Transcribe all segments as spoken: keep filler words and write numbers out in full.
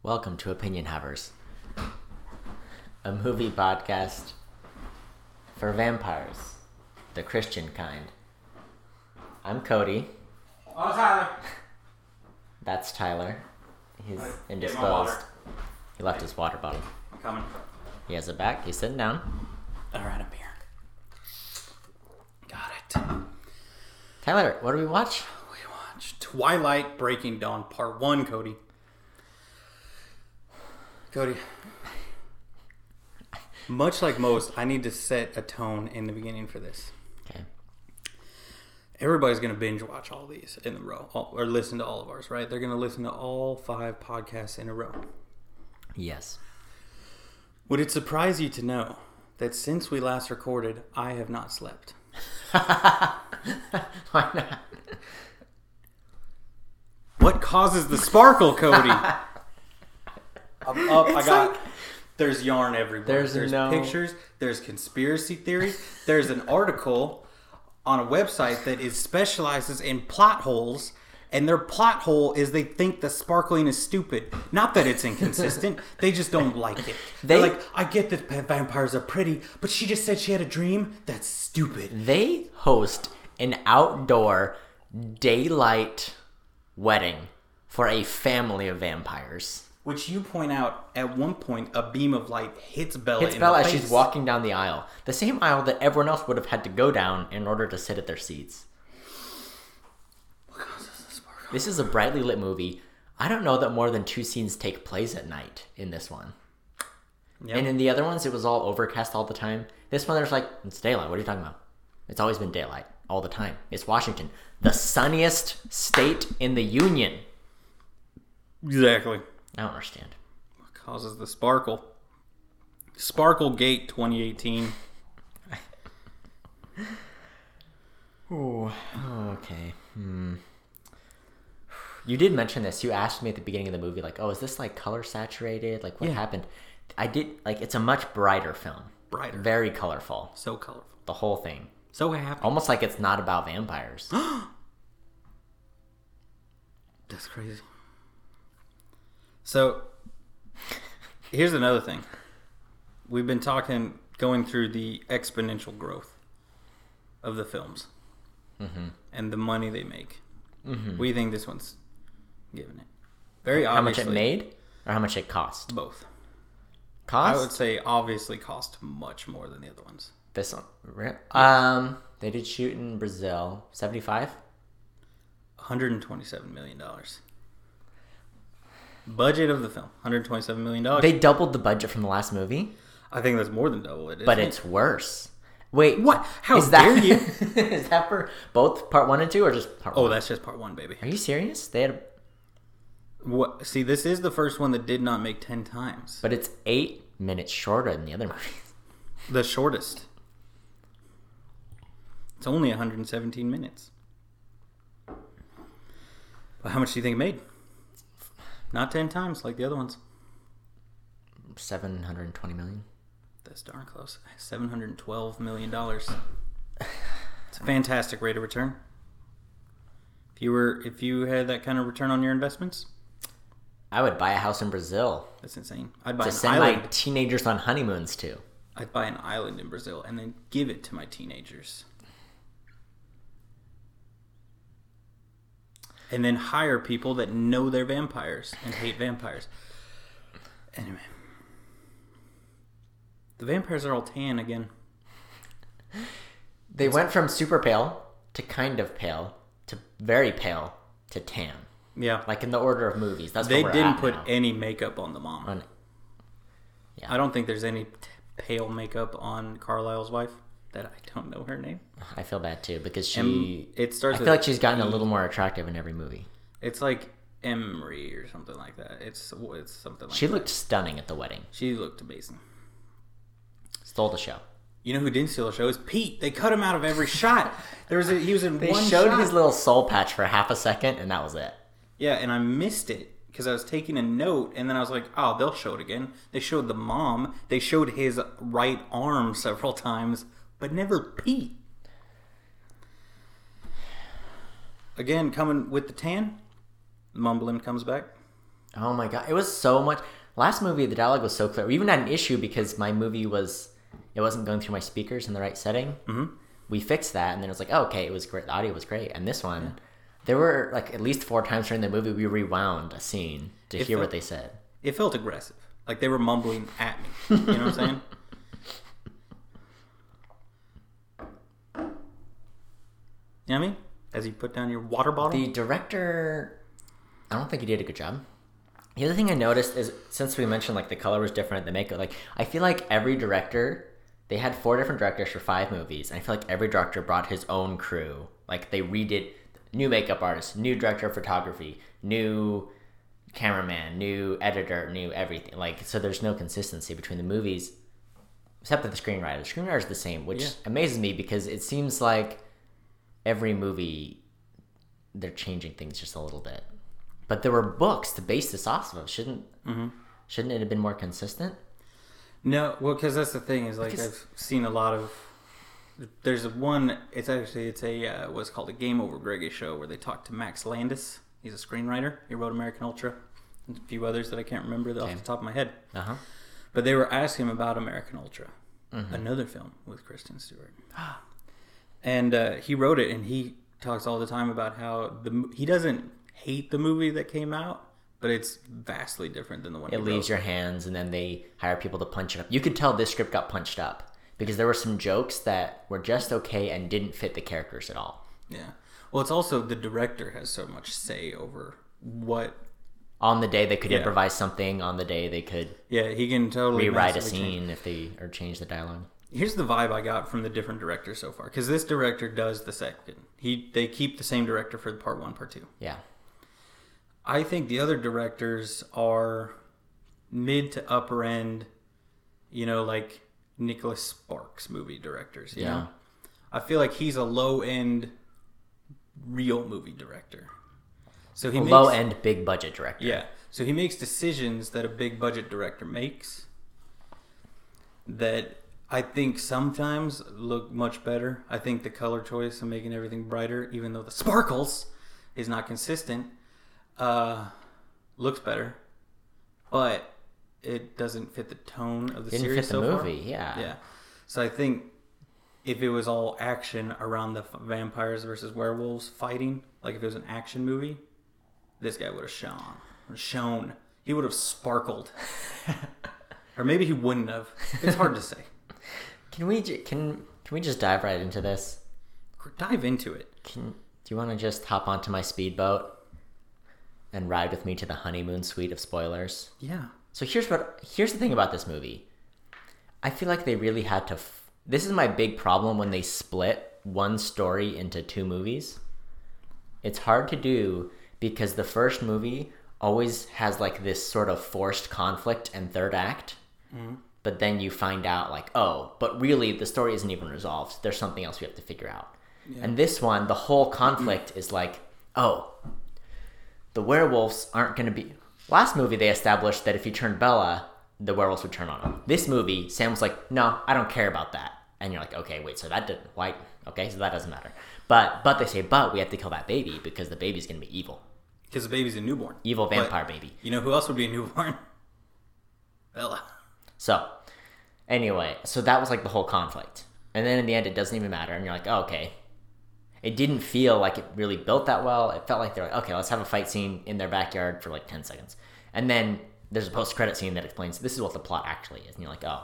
Welcome to Opinion Havers, a movie podcast for vampires, the Christian kind. I'm Cody. Oh, Tyler. That's Tyler. He's Right, indisposed. He left his water bottle. I'm coming. He has it back. He's sitting down. All right, I'm here. Got it. Tyler, what do we watch? We watched Twilight Breaking Dawn Part one, Cody. Cody. Much like most, I need to set a tone in the beginning for this. Okay. Everybody's going to binge watch all these in a row, all, or listen to all of ours, right? They're going to listen to all five podcasts in a row. Yes. Would it surprise you to know that since we last recorded, I have not slept? Why not? What causes the sparkle, Cody? I'm up. I got. Like, there's yarn everywhere. There's, there's no... pictures. There's conspiracy theories. There's an article on a website that is specializes in plot holes, and their plot hole is they think the sparkling is stupid. Not that it's inconsistent. They just don't like it. They They're like, I get that vampires are pretty, but she just said she had a dream. That's stupid. They host an outdoor daylight wedding for a family of vampires. Which you point out, at one point, a beam of light hits Bella Hits in Bella the as face. she's walking down the aisle. The same aisle that everyone else would have had to go down in order to sit at their seats. What causes the sparkle? This is a brightly lit movie. I don't know that more than two scenes take place at night in this one. Yep. And in the other ones, it was all overcast all the time. This one, there's like, it's daylight. What are you talking about? It's always been daylight all the time. It's Washington, the sunniest state in the Union. Exactly. I don't understand. What causes the sparkle? Sparkle Gate twenty eighteen. Oh, okay. Hmm. You did mention this. You asked me at the beginning of the movie, like, oh, is this like color saturated? Like, what yeah. happened? I did, like, it's a much brighter film. Brighter. Very colorful. So colorful. The whole thing. So happy. Almost like it's not about vampires. That's crazy. So, here's another thing. We've been talking, going through the exponential growth of the films. Mm-hmm. And the money they make. Mm-hmm. What do you think this one's giving it? Very how obviously. How much it made? Or how much it cost? Both. Cost? I would say obviously cost much more than the other ones. This one? Yeah. Um, they did shoot in Brazil. seventy-five? one hundred twenty-seven million dollars. Budget of the film, one hundred twenty-seven million dollars. They doubled the budget from the last movie? I think that's more than double it. But it? it's worse. Wait, what? How is dare that, you? Is that for both part one and two, or just part oh, one? Oh, that's just part one, baby. Are you serious? They had a... What? See, this is the first one that did not make ten times. But it's eight minutes shorter than the other movies. The shortest. It's only one hundred seventeen minutes. But how much do you think it made? Not ten times like the other ones. seven hundred twenty million. That's darn close. seven hundred twelve million dollars. It's a fantastic rate of return. If you were, if you had that kind of return on your investments, I would buy a house in Brazil. That's insane. I'd buy to an send island. my teenagers on honeymoons to. I'd buy an island in Brazil and then give it to my teenagers. And then hire people that know they're vampires and hate vampires. Anyway. The vampires are all tan again. They went from super pale to kind of pale to very pale to tan. Yeah. Like in the order of movies. That's they what we're didn't at put now. any makeup on the mom. On, yeah. I don't think there's any t- pale makeup on Carlisle's wife. That I don't know her name. I feel bad too because she. Em- it starts. I feel like she's gotten a little more attractive in every movie. It's like Emery or something like that. It's it's something like She that. looked stunning at the wedding. She looked amazing. Stole the show. You know who didn't steal the show is Pete. They cut him out of every shot. There was a, he was in They one showed shot. his little soul patch for half a second, and that was it. Yeah, and I missed it because I was taking a note, and then I was like, "Oh, they'll show it again." They showed the mom. They showed his right arm several times, but never Pete. Again, coming with the tan, Mumbling comes back. Oh my god, it was so much. Last movie, the dialogue was so clear. We even had an issue because my movie was, it wasn't going through my speakers in the right setting. Mm-hmm. We fixed that, and then it was like, oh, okay, it was great. The audio was great. And this one, yeah. there were like at least four times during the movie we rewound a scene to it hear felt, what they said. It felt aggressive. Like they were mumbling at me. You know what I'm saying? You know what I mean? As you put down your water bottle? The director, I don't think he did a good job. The other thing I noticed is, since we mentioned like the color was different, the makeup, like I feel like every director, they had four different directors for five movies, and I feel like every director brought his own crew. Like they redid new makeup artist, new director of photography, new cameraman, new editor, new everything. Like, so there's no consistency between the movies, except for the screenwriter. The screenwriter is the same, which yeah. amazes me because it seems like every movie they're changing things just a little bit. But there were books to base this off of. Shouldn't mm-hmm. shouldn't it have been more consistent? No, well, because that's the thing is like because... I've seen a lot of. There's one. It's actually it's a uh, what's called a Game Over Greggy show where they talk to Max Landis. He's a screenwriter. He wrote American Ultra and a few others that I can't remember okay. off the top of my head. Uh-huh. But they were asking him about American Ultra, mm-hmm. another film with Kristen Stewart, and uh, he wrote it, and he talks all the time about how the he doesn't hate the movie that came out, but it's vastly different than the one. It leaves wrote. your hands, and then they hire people to punch it up. You could tell this script got punched up because there were some jokes that were just okay and didn't fit the characters at all. Yeah. Well, it's also the director has so much say over what. On the day they could yeah. improvise something. On the day they could. Yeah, he can totally rewrite a scene change. if they or change the dialogue. Here's the vibe I got from the different directors so far, because this director does the second. He they keep the same director for part one, part two. Yeah. I think the other directors are mid to upper end, you know, like Nicholas Sparks movie directors. You yeah. know? I feel like he's a low end, real movie director. So he a makes, low end, big budget director. Yeah. So he makes decisions that a big budget director makes that I think sometimes look much better. I think the color choice and making everything brighter, even though the sparkles is not consistent. Uh, looks better, but it doesn't fit the tone of the Didn't series fit the so movie, far. yeah. Yeah. So I think if it was all action around the vampires versus werewolves fighting, like if it was an action movie, this guy would have shone. Shown. He would have sparkled. Or maybe he wouldn't have. It's hard to say. Can we can can we just dive right into this? Dive into it. Can do you want to just hop onto my speedboat and ride with me to the honeymoon suite of spoilers? Yeah. So here's what here's the thing about this movie. I feel like they really had to. F- this is my big problem when they split one story into two movies. It's hard to do because the first movie always has like this sort of forced conflict and third act. Mm-hmm. But then you find out like, oh, but really the story isn't even resolved. There's something else we have to figure out. Yeah. And this one, the whole conflict is like, oh, the werewolves aren't going to be... Last movie, they established that if he turned Bella, the werewolves would turn on him. This movie, Sam was like, no, I don't care about that. And you're like, okay, wait, so that didn't... Why? Okay, so that doesn't matter. But but they say, but we have to kill that baby because the baby's going to be evil. Because the baby's a newborn. Evil vampire but baby. You know who else would be a newborn? Bella. So, anyway, so that was like the whole conflict. And then in the end, it doesn't even matter. And you're like, oh, okay. It didn't feel like it really built that well. It felt like they're like, okay, let's have a fight scene in their backyard for like ten seconds. And then there's a post-credit scene that explains this is what the plot actually is. And you're like, oh.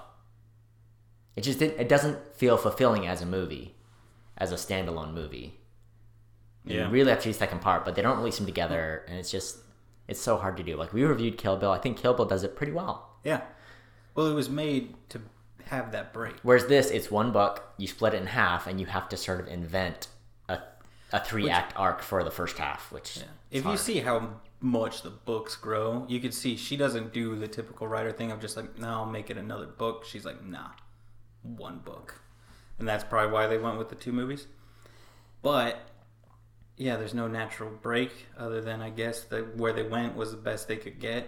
It just did, it doesn't feel fulfilling as a movie, as a standalone movie. Yeah. You really have to do the second part, but they don't release them together. And it's just, it's so hard to do. Like, we reviewed Kill Bill. I think Kill Bill does it pretty well. Yeah. Well, it was made to have that break. Whereas this, it's one book, you split it in half, and you have to sort of invent a a three-act arc for the first half, which yeah. If hard. You see how much the books grow, you can see she doesn't do the typical writer thing of just like, no, I'll make it another book. She's like, nah, one book. And that's probably why they went with the two movies. But, yeah, there's no natural break other than, I guess, that where they went was the best they could get.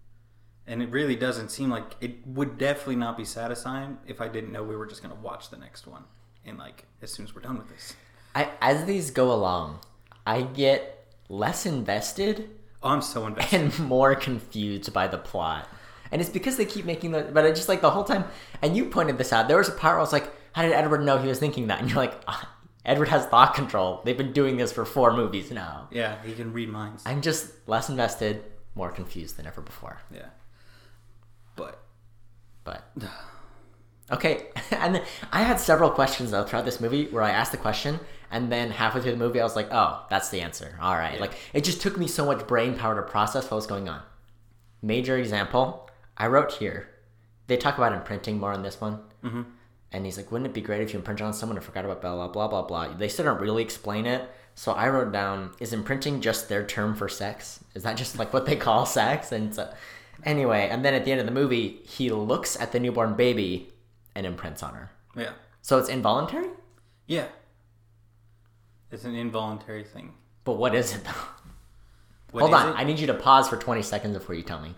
And it really doesn't seem like... It would definitely not be satisfying if I didn't know we were just going to watch the next one. And, like, as soon as we're done with this. I, as these go along, I get less invested, Oh, I'm so invested. And more confused by the plot. And it's because they keep making the... But I just like the whole time... And you pointed this out. There was a part where I was like, how did Edward know he was thinking that? And you're like, ah, Edward has thought control. They've been doing this for four movies now. Yeah, he can read minds. I'm just less invested, more confused than ever before. Yeah. But... But... Okay, and then I had several questions though throughout this movie where I asked the question and then halfway through the movie I was like, oh, that's the answer. All right. Yeah. Like, it just took me so much brain power to process what was going on. Major example, I wrote here, they talk about imprinting more on this one. Mm-hmm. And he's like, wouldn't it be great if you imprinted on someone and forgot about blah, blah, blah, blah, blah. They still don't really explain it. So I wrote down, is imprinting just their term for sex? Is that just like what they call sex? And so, anyway, and then at the end of the movie, he looks at the newborn baby and imprints on her. Yeah. So it's involuntary? Yeah. It's an involuntary thing. But what is it, though? What Hold is on. it? I need you to pause for twenty seconds before you tell me.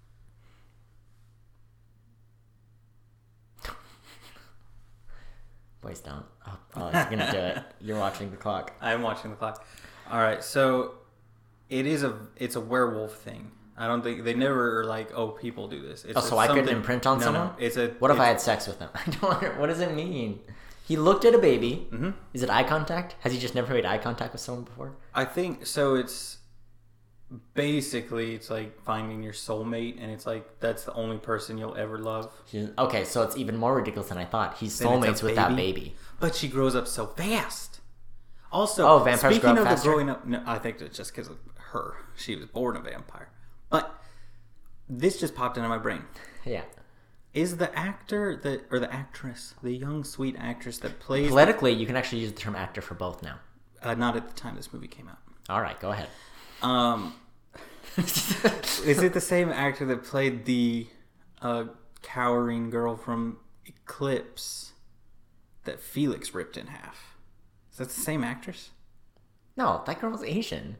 Boys, don't. Oh, oh it's going to do it. You're watching the clock. I'm watching the clock. All right. So it is a, it's a werewolf thing. I don't think they never are like, oh, people do this. It's oh, so I couldn't imprint on no, someone? No, it's a. What if it's, I had sex with them? I don't. What does it mean? He looked at a baby. Mm-hmm. Is it eye contact? Has he just never made eye contact with someone before? I think so. It's basically it's like finding your soulmate, and it's like that's the only person you'll ever love. She's, okay, so it's even more ridiculous than I thought. He's Then it's a soulmates with that baby. But she grows up so fast. Also, oh, vampires speaking grow up of faster? the growing up, no, I think it's just because of her. She was born a vampire. But this just popped into my brain. Yeah. Is the actor that or the actress, the young sweet actress that plays politically, you can actually use the term actor for both now. Uh, not at the time this movie came out. All right, go ahead. Um, is it the same actor that played the uh, cowering girl from Eclipse that Felix ripped in half? Is that the same actress? No, that girl was Asian.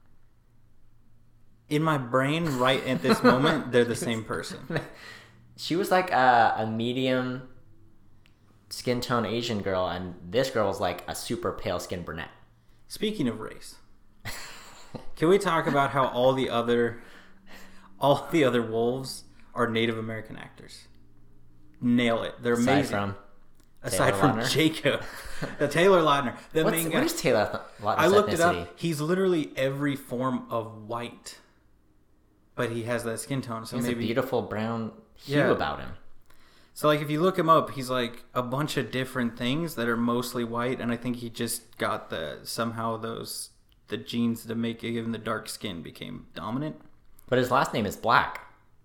In my brain, right at this moment, they're the same person. She was like a, a medium skin tone Asian girl, and this girl was like a super pale skin brunette. Speaking of race, can we talk about how all the other all the other wolves are Native American actors? Nail it. They're Aside amazing. From Aside Taylor from Lautner. Jacob. The Taylor Lautner. The What's, main what guy. is Taylor Lautner's I looked it ethnicity? up. He's literally every form of white. But he has that skin tone. So He has maybe a beautiful brown hue Yeah. about him. So, like, if you look him up, he's like a bunch of different things that are mostly white, and I think he just got the somehow those the genes to make give him the dark skin became dominant. But his last name is Black.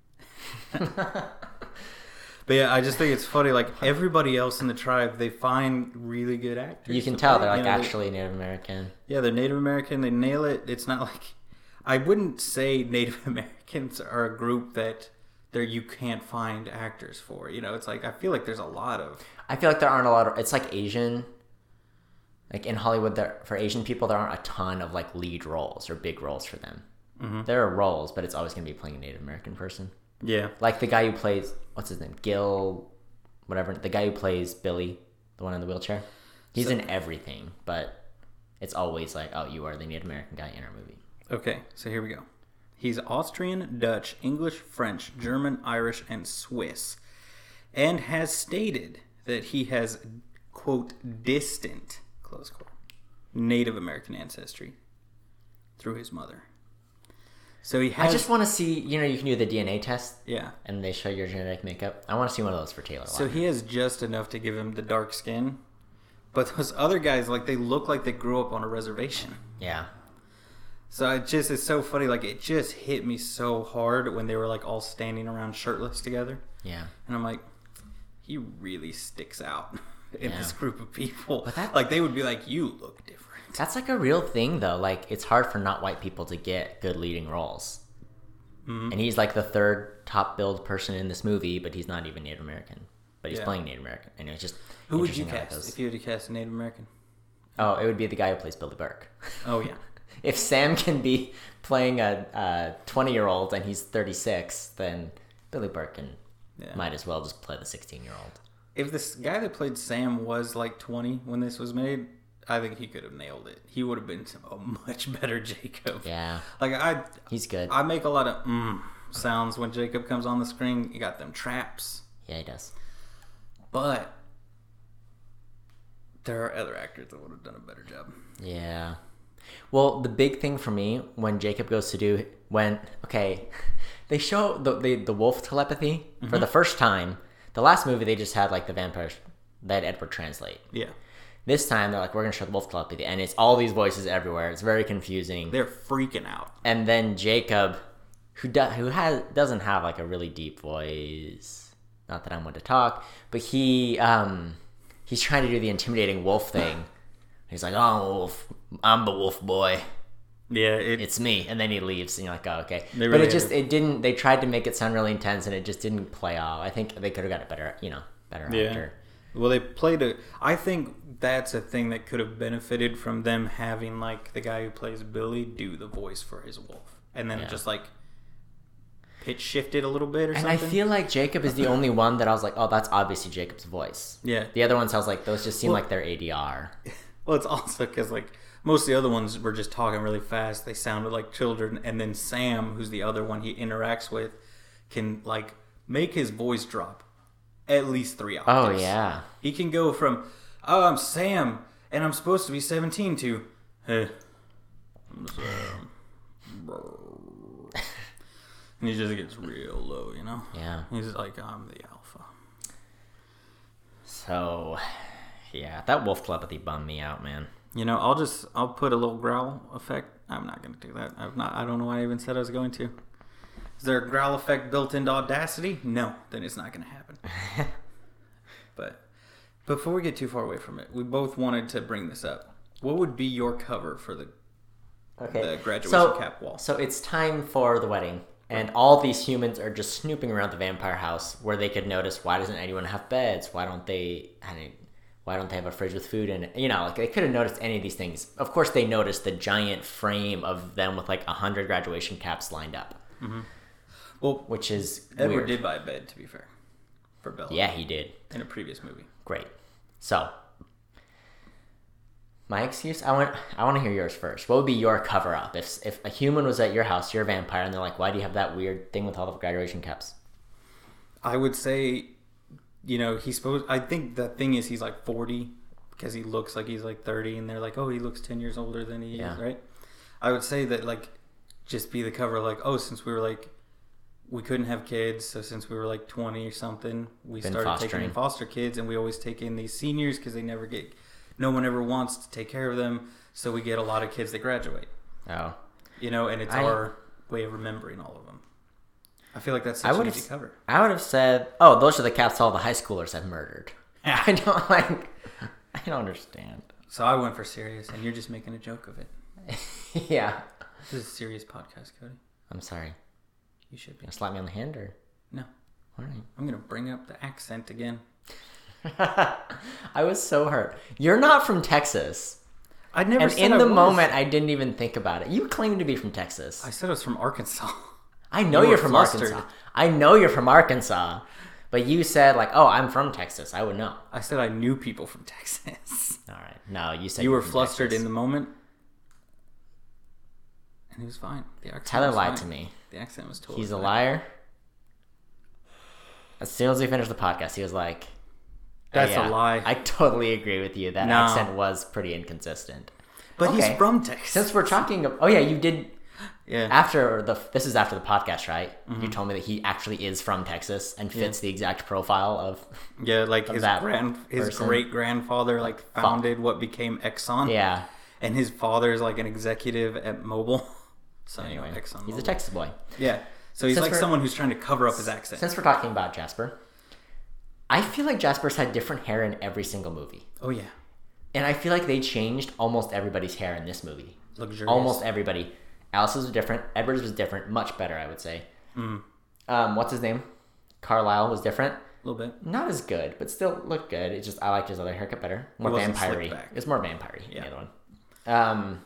But yeah, I just think it's funny. Like everybody else in the tribe, they find really good actors. You can to tell play. they're like You know, they- actually Native American. yeah, they're Native American. They nail it. It's not like I wouldn't say Native Americans are a group that there you can't find actors for. You know, it's like I feel like there's a lot of. I feel like there aren't a lot of. It's like Asian. Like in Hollywood, there for Asian people, there aren't a ton of like lead roles or big roles for them. Mm-hmm. There are roles, but it's always going to be playing a Native American person. Yeah. Like the guy who plays, what's his name? Gil, whatever. The guy who plays Billy, the one in the wheelchair. He's So- in everything, but it's always like, oh, you are the Native American guy in our movie. Okay, so here we go. He's Austrian, Dutch, English, French, German, Irish, and Swiss, and has stated that he has, quote, distant, close quote, Native American ancestry through his mother. So he has. I just want to see, you know, you can do the D N A test, Yeah. and they show your genetic makeup. I want to see one of those for Taylor So Lautner. he has just enough to give him the dark skin, but those other guys, like, they look like they grew up on a reservation. Yeah. So it just is so funny. Like, it just hit me so hard when they were, like, all standing around shirtless together. Yeah. And I'm like, he really sticks out in Yeah. this group of people. But that- like, they would be like, you look different. That's like a real thing, though. Like, it's hard for not white people to get good leading roles. Mm-hmm. And he's like the third top billed person in this movie, but he's not even Native American. But he's Yeah. playing Native American. And it's just Who would you interesting how it cast goes. if you had to cast a Native American? Oh, it would be the guy who plays Billy Burke. Oh, yeah. If Sam can be playing a twenty-year-old and he's thirty-six, then Billy Burke can, Yeah. might as well just play the sixteen-year-old. If this guy that played Sam was like twenty when this was made, I think he could have nailed it. He would have been a much better Jacob. Yeah. Like I, he's good. I make a lot of mm sounds when Jacob comes on the screen. You got them traps. Yeah, he does. But there are other actors that would have done a better job. Yeah. Well, the big thing for me when Jacob goes to do when okay, they show the the, the wolf telepathy mm-hmm. for the first time. The last movie they just had like the vampire that Edward translate. Yeah. This time they're like, we're gonna show the wolf telepathy, and it's all these voices everywhere. It's very confusing. They're freaking out. And then Jacob, who does who has doesn't have like a really deep voice. Not that I'm one to talk, but he um he's trying to do the intimidating wolf thing. He's like, oh, wolf, I'm the wolf boy. Yeah, it, it's me. And then he leaves, and you're like, oh, okay. Really but it just, it didn't, they tried to make it sound really intense, and it just didn't play off. I think they could have got a better, you know, better yeah. actor. Well, they played a, I think that's a thing that could have benefited from them having, like, the guy who plays Billy do the voice for his wolf. And then yeah. just, like, pitch shifted a little bit or and something. And I feel like Jacob is the only one that I was like, oh, that's obviously Jacob's voice. Yeah. The other ones, I was like, those just seem well, like they're A D R. Well, it's also because, like, most of the other ones were just talking really fast. They sounded like children. And then Sam, who's the other one he interacts with, can, like, make his voice drop at least three octaves. Oh, yeah. He can go from, oh, I'm Sam, and I'm supposed to be seventeen, to, hey, I'm Sam. And he just gets real low, you know? Yeah. He's like, I'm the alpha. So, yeah, that wolf telepathy bummed me out, man. You know, I'll just, I'll put a little growl effect. I'm not going to do that. I've not, I don't know why I even said I was going to. Is there a growl effect built into Audacity? No, then it's not going to happen. But before we get too far away from it, we both wanted to bring this up. What would be your cover for the, okay. the graduation so, cap wall? So it's time for the wedding. And all these humans are just snooping around the vampire house where they could notice, why doesn't anyone have beds? Why don't they why don't they have a fridge with food in it? You know, like they could have noticed any of these things. Of course, they noticed the giant frame of them with like a hundred graduation caps lined up. Mm-hmm. Well, which is Edward weird. did buy a bed, to be fair, for Bella. Yeah, he did. In a previous movie. Great. So, my excuse, I want I want to hear yours first. What would be your cover up if if a human was at your house, you're a vampire, and they're like, why do you have that weird thing with all the graduation caps? I would say, you know, he's supposed. I think the thing is he's like forty because he looks like he's like thirty, and they're like, oh, he looks ten years older than he yeah. is, right? I would say that like, just be the cover like, oh, since we were like, we couldn't have kids, so since we were like twenty or something, we Been started fostering. taking in foster kids, and we always take in these seniors because they never get. No one ever wants to take care of them, so we get a lot of kids that graduate. Oh. You know, and it's I, our way of remembering all of them. I feel like that's such an easy cover. I would have said, oh, those are the caps all the high schoolers have murdered. I don't like, I don't understand. So I went for serious, and you're just making a joke of it. Yeah. This is a serious podcast, Cody. I'm sorry. You should be. You slap me on the hand, or? No. All right. I'm going to bring up the accent again. I was so hurt. You're not from Texas. I never. And said in I the was. moment, I didn't even think about it. You claim to be from Texas. I said I was from Arkansas. I know you you're from flustered. Arkansas. I know you're from Arkansas. But you said like, "Oh, I'm from Texas." I would know. I said I knew people from Texas. All right. No, you said you were were flustered Texas. In the moment, and he was fine. The accent Tyler was lied fine. to me. The accent was totally. He's a fine. liar. As soon as we finished the podcast, he was like, That's yeah, a lie. I totally agree with you. That no. accent was pretty inconsistent. But okay. he's from Texas. Since we're talking, oh yeah, you did. Yeah. After the this is after the podcast, right? Mm-hmm. You told me that he actually is from Texas and fits yeah. the exact profile of. Yeah, like of his that grand his person. great grandfather like founded what became Exxon. Yeah. And his father is like an executive at Mobil. So anyway, you know, Exxon he's Mobil. a Texas boy. Yeah. So he's since like someone who's trying to cover up his accent. Since we're talking about Jasper, I feel like Jasper's had different hair in every single movie. Oh yeah. And I feel like they changed almost everybody's hair in this movie. Luxurious. Almost everybody. Alice's was different. Edward's was different. Much better, I would say. Mm. Um, what's his name? Carlisle was different. A little bit. Not as good, but still looked good. It's just I liked his other haircut better. More vampire-y. It's more vampire-y yeah. than the other one. Um.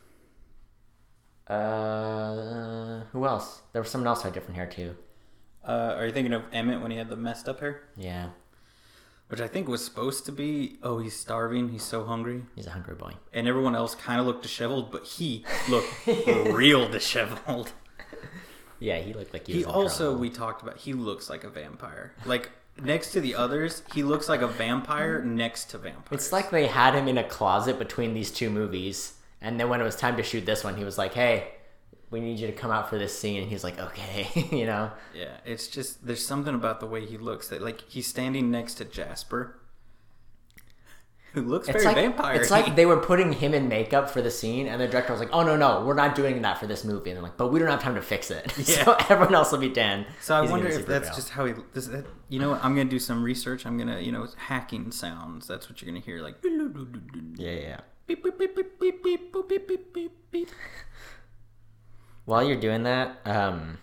Uh. Who else? There was someone else who had different hair too. Uh, are you thinking of Emmett when he had the messed up hair? Yeah. which I think was supposed to be, oh, he's starving, he's so hungry. He's a hungry boy. And everyone else kind of looked disheveled, but he looked real disheveled. Yeah, he looked like he, he was also, trouble. we talked about, he looks like a vampire. Like, next to the others, he looks like a vampire next to vampires. It's like they had him in a closet between these two movies, and then when it was time to shoot this one, he was like, hey, we need you to come out for this scene, and he's like, okay, you know? Yeah, it's just, there's something about the way he looks that, like, he's standing next to Jasper, who looks it's very like, vampire. It's like they were putting him in makeup for the scene, and the director was like, oh, no, no, we're not doing that for this movie. And they're like, but we don't have time to fix it. Yeah. So everyone else will be Dan. So I He's wonder gonna if see that's Supergirl. just how he, this, that, you know what, I'm going to do some research. I'm going to, you know, hacking sounds. That's what you're going to hear, like, Yeah, yeah. beep, beep, beep, beep, beep, beep, boop, beep, beep, beep, beep. While you're doing that, um,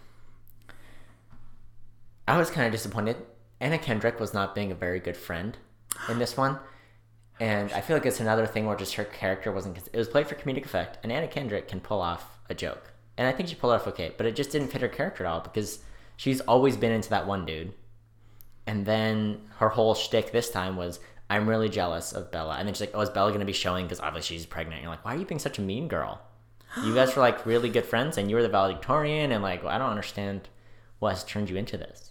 I was kind of disappointed. Anna Kendrick was not being a very good friend in this one. And I feel like it's another thing where just her character wasn't... It was played for comedic effect, and Anna Kendrick can pull off a joke. And I think she pulled it off okay, but it just didn't fit her character at all because she's always been into that one dude. And then her whole shtick this time was, I'm really jealous of Bella. And then she's like, oh, is Bella going to be showing? Because obviously she's pregnant. And you're like, why are you being such a mean girl? You guys were like really good friends, and you were the valedictorian, and like, well, I don't understand what has turned you into this.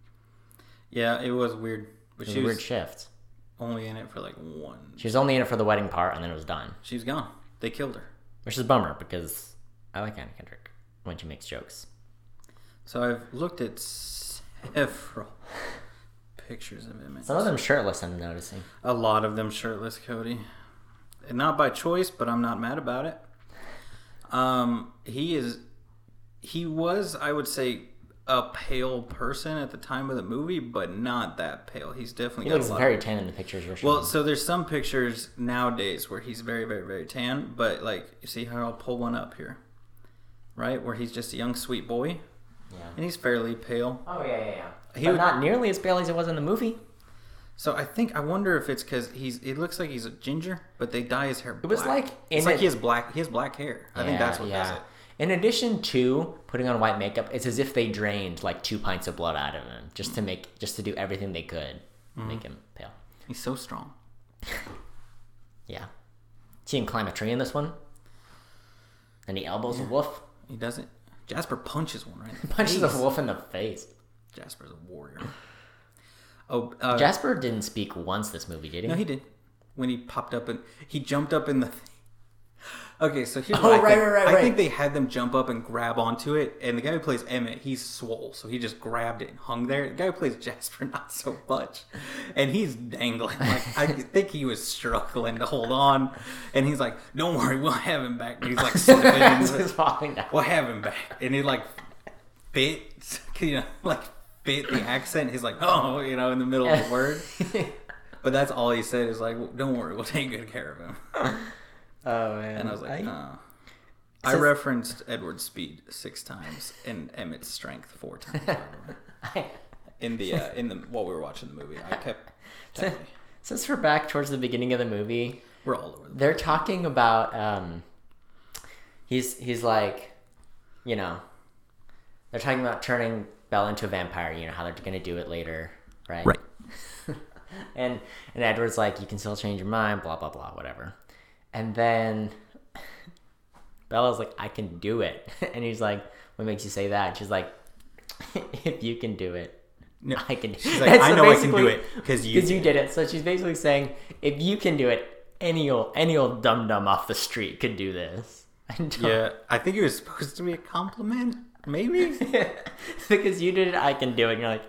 Yeah, it was weird. But It was she a was weird shift. only in it for like one. She was only in it for the wedding part, and then it was done. She's gone. They killed her. Which is a bummer, because I like Anna Kendrick when she makes jokes. So I've looked at several pictures of him. Some of them shirtless, I'm noticing. A lot of them shirtless, Cody. And not by choice, but I'm not mad about it. Um, he is, he was, I would say, a pale person at the time of the movie, but not that pale. He's definitely He got looks a lot very of, tan in the pictures you're showing. well, so there's some pictures nowadays where he's very, very, very tan, but like, you see how I'll pull one up here, right? Where he's just a young, sweet boy, yeah. and he's fairly pale. Oh, yeah, yeah, yeah. He but would- not nearly as pale as it was in the movie. So I think, I wonder if it's because he's, it looks like he's a ginger, but they dye his hair black. It was like... It's in like it- he has black, he has black hair. I think that's what does it. In addition to putting on white makeup, it's as if they drained like two pints of blood out of him just to make, just to do everything they could to make him pale. He's so strong. Yeah. See him climb a tree in this one? And he elbows a wolf. He doesn't. Jasper punches one right in the Punches face. a wolf in the face. Jasper's a warrior. Oh, uh, Jasper didn't speak once this movie, did he? no, he did. When he popped up and he jumped up in the. Thing. Okay, so here's Oh, what I right, think. right, right, I right. think they had them jump up and grab onto it, and the guy who plays Emmett, he's swole, so he just grabbed it and hung there. The guy who plays Jasper, not so much, and he's dangling. Like I think he was struggling to hold on, and he's like, "Don't worry, we'll have him back." And he's like slipping. As into he's it. falling down. We'll have him back, and he like fit, you know, like fit the accent. He's like, "Oh," you know, in the middle of the word. But that's all he said is like, "Don't worry, we'll take good care of him." Oh, man. And I was like, I, oh. I referenced Edward's speed six times and Emmett's strength four times. By the way. I, In the uh, in the while we were watching the movie, I kept. telling me. since we're back towards the beginning of the movie, We're all over. The they're talking about um he's he's like, you know, they're talking about turning Bella into a vampire, you know, how they're gonna do it later, right? Right. and and Edward's like, you can still change your mind, blah blah blah, whatever. And then Bella's like, I can do it. And he's like, what makes you say that? And she's like, if you can do it, No, I can. she's like, And I so know I can do basically- it because you. Because you did it. So she's basically saying, if you can do it, any old any old dum dum off the street could do this. I don't- Yeah, I think it was supposed to be a compliment. Maybe. because you did it, I can do it. And you're like,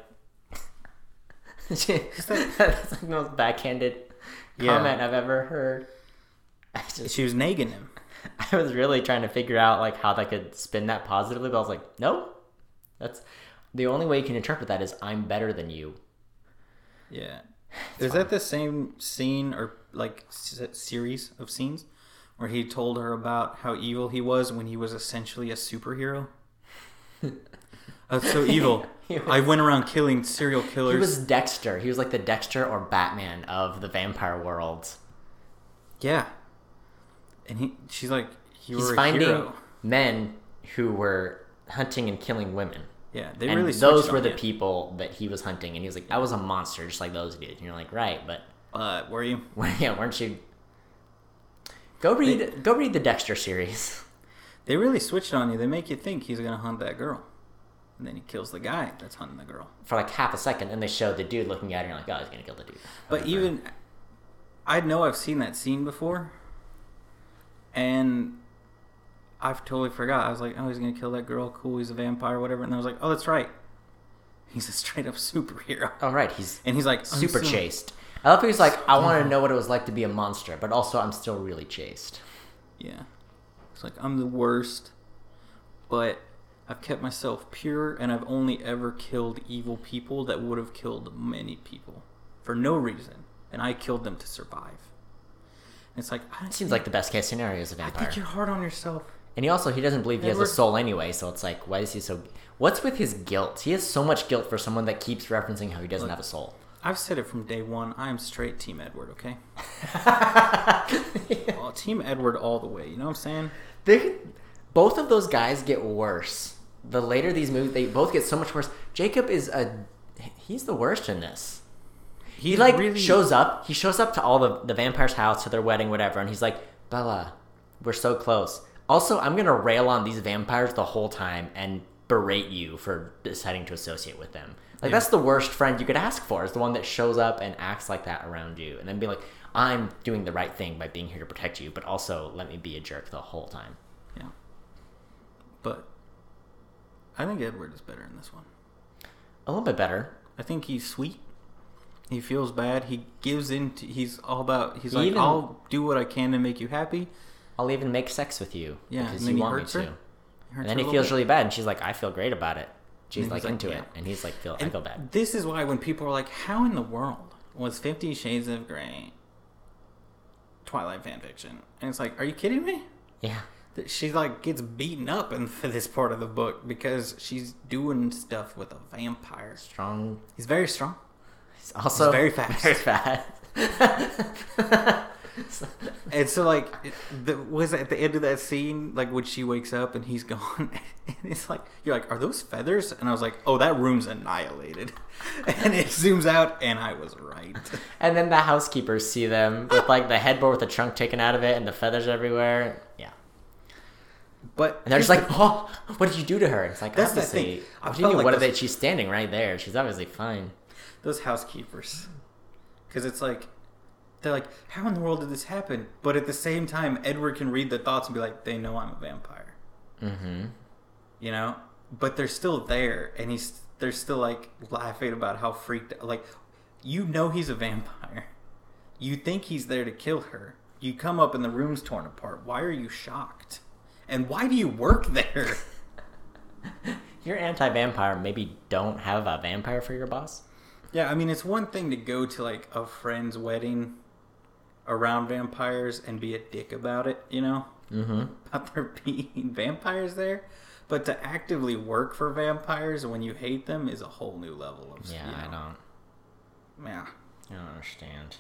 that's like the most backhanded Yeah. comment I've ever heard. I just, She was nagging him. I was really trying to figure out like how that could spin that positively, but I was like, no, that's the only way you can interpret that is I'm better than you. Yeah. Is that the same scene or like s- series of scenes where he told her about how evil he was when he was essentially a superhero? That's so evil. He was- I went around killing serial killers. He was Dexter. He was like the Dexter or Batman of the vampire world. Yeah. And he, she's like, you He's were a finding hero. men who were hunting and killing women. Yeah, they and really those switched were on the you. people that he was hunting, and he was like, I was a monster just like those did. And you're like, right, but Uh, were you? yeah, weren't you? Go read they, go read the Dexter series. They really switched on you. They make you think he's gonna hunt that girl, and then he kills the guy that's hunting the girl for like half a second. And they showed the dude looking at her, and you're like, oh, he's gonna kill the dude. But Whatever. even I know I've seen that scene before, and I've totally forgot. I was like, oh, he's gonna kill that girl. Cool, he's a vampire, whatever. And I was like, oh, that's right. He's a straight up superhero. Oh right, he's and he's like super so... chaste. I love how he's like, I want to know what it was like to be a monster, but also I'm still really chaste. Yeah. It's like, I'm the worst, but I've kept myself pure, and I've only ever killed evil people that would have killed many people for no reason, and I killed them to survive. And it's like, I it seems like the best case scenario is a vampire. I think you're hard on yourself. And he also, he doesn't believe he Edward... has a soul anyway, so it's like, why is he so... What's with his guilt? He has so much guilt for someone that keeps referencing how he doesn't Look, have a soul. I've said it from day one. I am straight Team Edward, okay? yeah. Well, Team Edward all the way. You know what I'm saying? They, both of those guys get worse. The later these movies, they both get so much worse. Jacob is a... He's the worst in this. He, like, really... shows up. He shows up to all the, the vampire's house, to their wedding, whatever, and he's like, Bella, we're so close. Also, I'm going to rail on these vampires the whole time and berate you for deciding to associate with them. Like, yeah. That's the worst friend you could ask for, is the one that shows up and acts like that around you. And then be like, I'm doing the right thing by being here to protect you, but also let me be a jerk the whole time. Yeah. But I think Edward is better in this one. A little bit better. I think he's sweet. He feels bad. He gives in. To, he's all about, he's he like, even, I'll do what I can to make you happy. I'll even make sex with you. Yeah, because and then you he want hurts me her. to. He hurts and then her he a feels bit. really bad, and she's like, I feel great about it. She's like into like, it, yeah. and he's like, feel, and I feel bad. This is why when people are like, how in the world was Fifty Shades of Grey Twilight fanfiction? And it's like, are you kidding me? Yeah. She like gets beaten up in for this part of the book because she's doing stuff with a vampire. Strong. He's very strong. He's also He's very fast. Very fast. And so, like, the, was at the end of that scene, like when she wakes up and he's gone, and it's like, you're like, are those feathers? And I was like, oh, that room's annihilated. And it zooms out, and I was right. And then the housekeepers see them with like the headboard with the trunk taken out of it and the feathers everywhere. Yeah. But and they're just like, oh, what did you do to her? It's like, that's obviously, the thing. I what do you mean? like What those, are they? She's standing right there. She's obviously fine. Those housekeepers, because it's like, they're like, how in the world did this happen? But at the same time, Edward can read the thoughts and be like, they know I'm a vampire. Mm-hmm. You know, but they're still there, and he's they're still like laughing about how freaked. Like, you know, he's a vampire. You think he's there to kill her. You come up and the room's torn apart. Why are you shocked? And why do you work there? You're anti-vampire. Maybe don't have a vampire for your boss. Yeah, I mean, it's one thing to go to like a friend's wedding around vampires and be a dick about it, you know, mm-hmm. about there being vampires there. But to actively work for vampires when you hate them is a whole new level of. Yeah, you know, I don't. Yeah, I don't understand.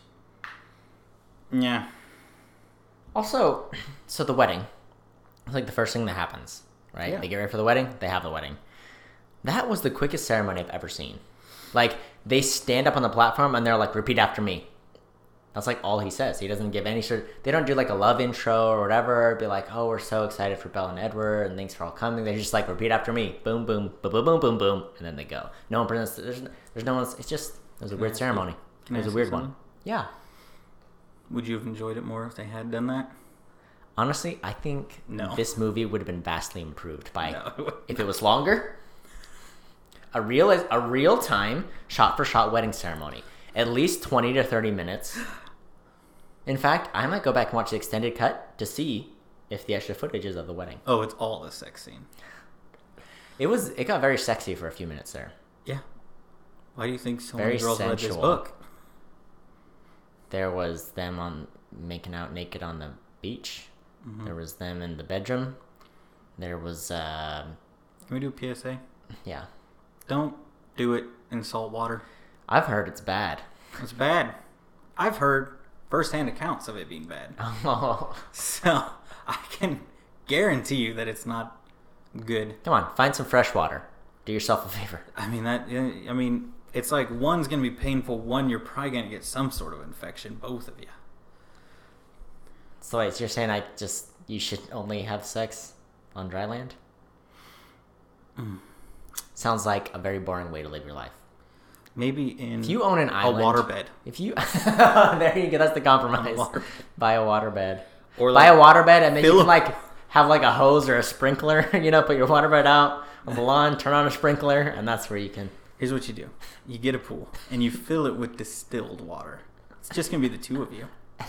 Yeah. Also, so the wedding, it's like the first thing that happens, right? Yeah. They get ready for the wedding. They have the wedding. That was the quickest ceremony I've ever seen. Like, they stand up on the platform and they're like, repeat after me. That's like all he says. He doesn't give any sort. They don't do like a love intro or whatever. Be like, oh, we're so excited for Belle and Edward and thanks for all coming. They just like repeat after me. Boom, boom, boom, boom, boom, boom, boom, and then they go. No one presents. There's, there's no one. It's just it was a Can weird ceremony. Can it was I a weird something? one. Yeah. Would you have enjoyed it more if they had done that? Honestly, I think no. this movie would have been vastly improved by no. if it was longer. A real a real time shot for shot wedding ceremony. At least twenty to thirty minutes. In fact, I might go back and watch the extended cut to see if the extra footage is of the wedding. Oh, it's all the sex scene. It was. It got very sexy for a few minutes there. Yeah. Why do you think so very many girls sensual. read this book? There was them on making out naked on the beach. Mm-hmm. There was them in the bedroom. There was. Uh, Can we do a P S A? Yeah. Don't do it in salt water. I've heard it's bad. It's bad. I've heard first-hand accounts of it being bad. Oh. So I can guarantee you that it's not good. Come on, find some fresh water. Do yourself a favor. I mean that. I mean, it's like one's gonna be painful. One, you're probably gonna get some sort of infection. Both of you. So wait, so you're saying I just you should only have sex on dry land? Mm. Sounds like a very boring way to live your life. Maybe in if you own an island, a waterbed. If you there you go, that's the compromise. A Buy a waterbed. Or like, buy a waterbed and then you fill can like have like a hose or a sprinkler. You know, put your waterbed out on the lawn, turn on a sprinkler, and that's where you can. Here's what you do: you get a pool and you fill it with distilled water. It's just gonna be the two of you,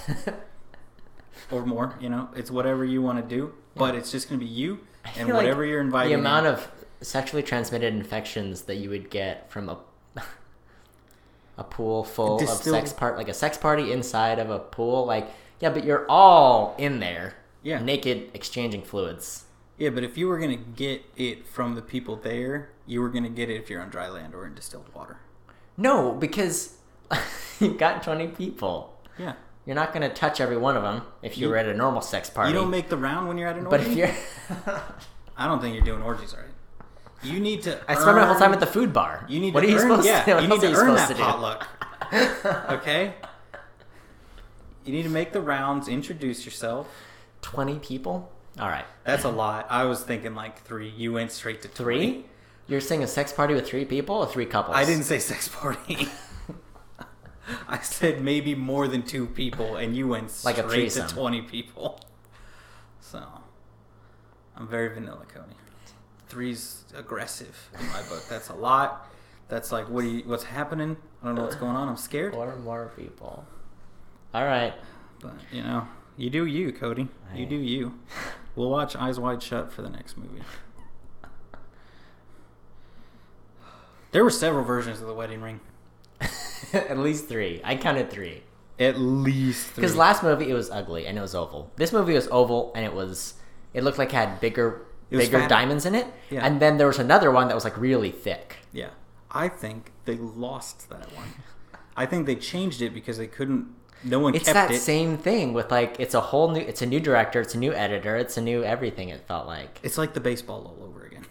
or more. You know, it's whatever you want to do, yeah. But it's just gonna be you and whatever like you're inviting. The amount in. of sexually transmitted infections that you would get from a a pool full Distilled. of sex part, like a sex party inside of a pool, like yeah, but you're all in there, yeah, naked, exchanging fluids. Yeah, but if you were gonna get it from the people there, you were gonna get it if you're on dry land or in distilled water. No, because you've got twenty people. Yeah. You're not going to touch every one of them if you, you were at a normal sex party. You don't make the round when you're at an but orgy? But if you're... I don't think you're doing orgies right. You need to I earn... spend my whole time at the food bar. You need what to are you earn... supposed yeah, to, you need to earn that to potluck. Okay? You need to make the rounds, introduce yourself. twenty people? All right. That's a lot. I was thinking like three. You went straight to twenty. Three? You're saying a sex party with three people or three couples? I didn't say sex party. I said maybe more than two people, and you went straight like a to twenty people. So, I'm very vanilla, Cody. Three's aggressive in my book. That's a lot. That's like, what? Are you, what's happening? I don't know what's going on. I'm scared. Four more people. All right. But, you know, you do you, Cody. You do you. We'll watch Eyes Wide Shut for the next movie. There were several versions of The Wedding Ring. At least three. I counted three. At least three. Because last movie it was ugly and it was oval. This movie was oval and it was it looked like it had bigger it bigger fatter. diamonds in it. Yeah. And then there was another one that was like really thick. Yeah. I think they lost that one. I think they changed it because they couldn't no one it's kept that it. Same thing with like it's a whole new it's a new director, it's a new editor, it's a new everything it felt like. It's like the baseball all over again.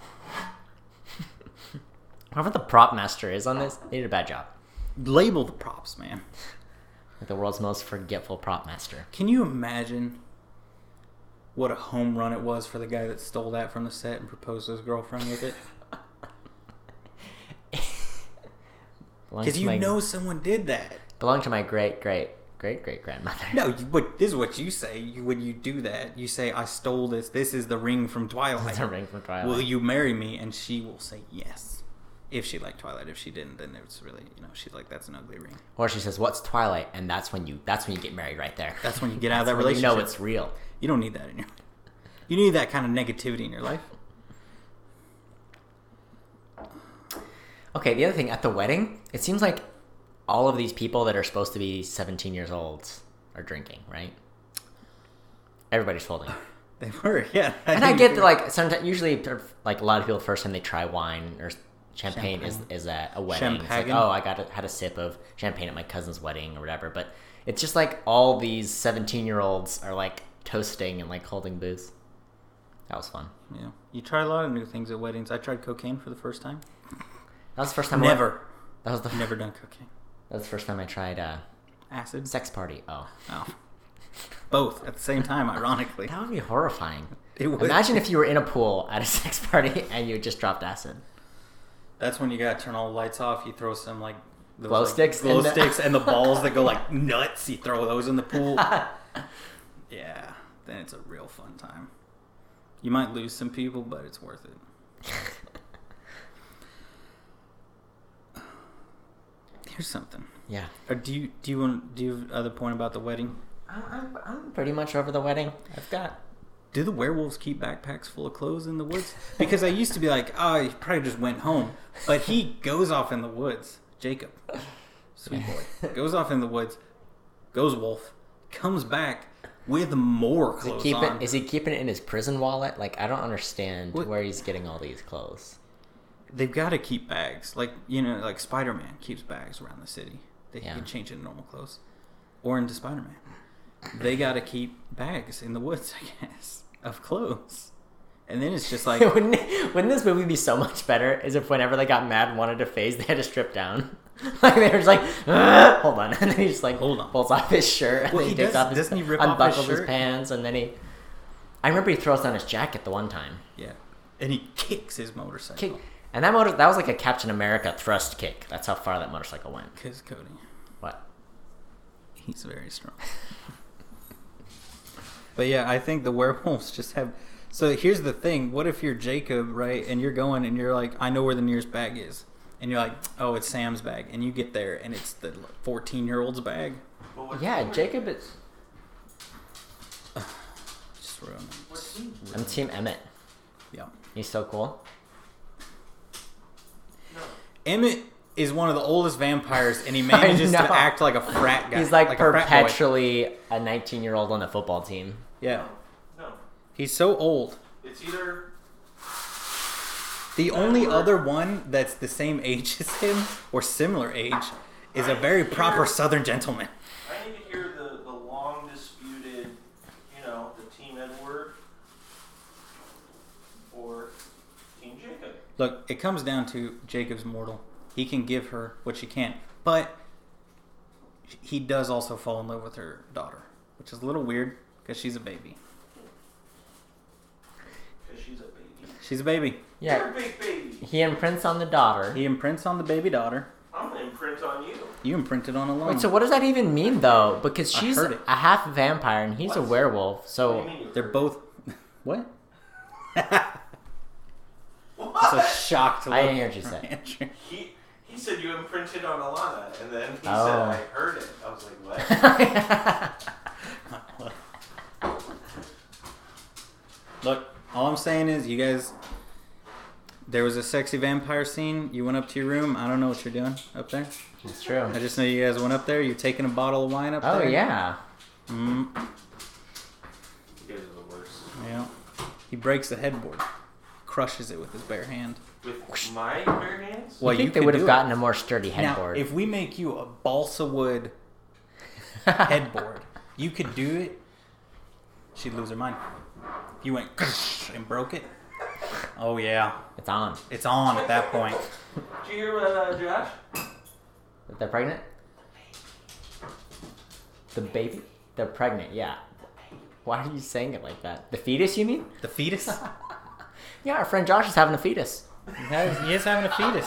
Whoever the prop master is on this, they did a bad job. Label the props, man. Like the world's most forgetful prop master. Can you imagine what a home run it was for the guy that stole that from the set and proposed to his girlfriend with it? Because you my, know someone did that. Belonged to my great, great, great, great grandmother. No, you, but this is what you say you, when you do that. You say, "I stole this. This is the ring from Twilight. It's a ring from Twilight. Will you marry me?" And she will say yes. If she liked Twilight, if she didn't, then it's really, you know, she's like, that's an ugly ring. Or she says, "What's Twilight?" And that's when you, that's when you get married, right there. That's when you get out of that relationship. You know it's real. You don't need that in your. You need that kind of negativity in your life. Okay, the other thing at the wedding, it seems like all of these people that are supposed to be seventeen years old are drinking, right? Everybody's folding. They were, yeah. I and I get that, like, sometimes, usually, like, a lot of people, the first time they try wine or champagne, champagne. is is at a wedding. It's like, oh, I got a, had a sip of champagne at my cousin's wedding or whatever. But it's just like all these seventeen-year-olds are, like, toasting and, like, holding booze. That was fun. Yeah. You try a lot of new things at weddings. I tried cocaine for the first time. That was the first time. Never. I, that was the f- Never done cocaine. That was the first time I tried uh, acid. Sex party. Oh. Oh. Both at the same time, ironically. That would be horrifying. It would. Imagine if you were in a pool at a sex party and you just dropped acid. That's when you gotta turn all the lights off. You throw some like those, glow like, sticks, glow the... sticks, and the balls that go like nuts. You throw those in the pool. Yeah, then it's a real fun time. You might lose some people, but it's worth it. Here's something. Yeah. Or do you do you want do you have other point about the wedding? I'm I'm pretty much over the wedding. I've got. Do the werewolves keep backpacks full of clothes in the woods? Because I used to be like, oh, he probably just went home, but he goes off in the woods. Jacob, sweet boy, goes off in the woods, goes wolf, comes back with more clothes is he keeping, on. Is he keeping it in his prison wallet? Like, I don't understand what? Where he's getting all these clothes. They've got to keep bags. Like, you know, like Spider-Man keeps bags around the city. They yeah. can change into normal clothes. Or into Spider-Man. They got to keep bags in the woods, I guess, of clothes. And then it's just like... wouldn't, wouldn't this movie be so much better is if whenever they got mad and wanted to phase, they had to strip down? Like, they were just like, ah! Hold on. And then he just, like, Hold on. pulls off his shirt. And Well, then he he takes does- off his, doesn't he rip off his unbuckles his shirt? pants, and then he... I remember he throws down his jacket the one time. Yeah. And he kicks his motorcycle. Kick. And that motor, that was like a Captain America thrust kick. That's how far that motorcycle went. Because Cody, What? he's very strong. But yeah, I think the werewolves just have... So here's the thing. What if you're Jacob, right? And you're going and you're like, I know where the nearest bag is. And you're like, oh, it's Sam's bag. And you get there and it's the fourteen-year-old's bag. But what's Yeah, weird- Jacob is... Just ruin it. what's weird- I'm Team Emmett. Yeah. He's so cool. No. Emmett is one of the oldest vampires, and he manages to know. act like a frat guy. He's like, a frat boy. perpetually a nineteen-year-old on a football team. Yeah. No. He's so old. It's either The only other one that's the same age as him, or similar age, is a very proper Southern gentleman. I need to hear the, the long disputed, you know, the Team Edward or Team Jacob. Look, it comes down to Jacob's mortal. He can give her what she can't, but he does also fall in love with her daughter, which is a little weird because she's a baby. Because she's a baby. She's a baby. You're a Yeah. big baby. He imprints on the daughter. He imprints on the baby daughter. I'm going to imprint on you. You imprinted on alone. Wait, so what does that even mean, though? Because I she's heard it. a half vampire and he's What? a werewolf, What do so... you mean you They're heard? both. What? What? It's a shock to I look didn't hear what you for said. Andrew. He, he said you imprinted on Alana, and then he Oh. said, I heard it. I was like, what? Look, all I'm saying is, you guys. There was a sexy vampire scene. You went up to your room. I don't know what you're doing up there. It's true. I just know you guys went up there. You're taking a bottle of wine up Oh, there. yeah. Mm, You guys are the worst. yeah. He breaks the headboard, crushes it with his bare hand. With my bare hands? Well, I think you they could would do have it. gotten a more sturdy headboard. Now, if we make you a balsa wood headboard, you could do it. She'd lose her mind. If you went and broke it. Oh yeah, It's on. it's on at that point. Did you hear what uh, Josh? If they're pregnant? The baby? They're pregnant, yeah. Why are you saying it like that? The fetus, you mean? The fetus. Yeah, our friend Josh is having a fetus. He has- he is having a fetus.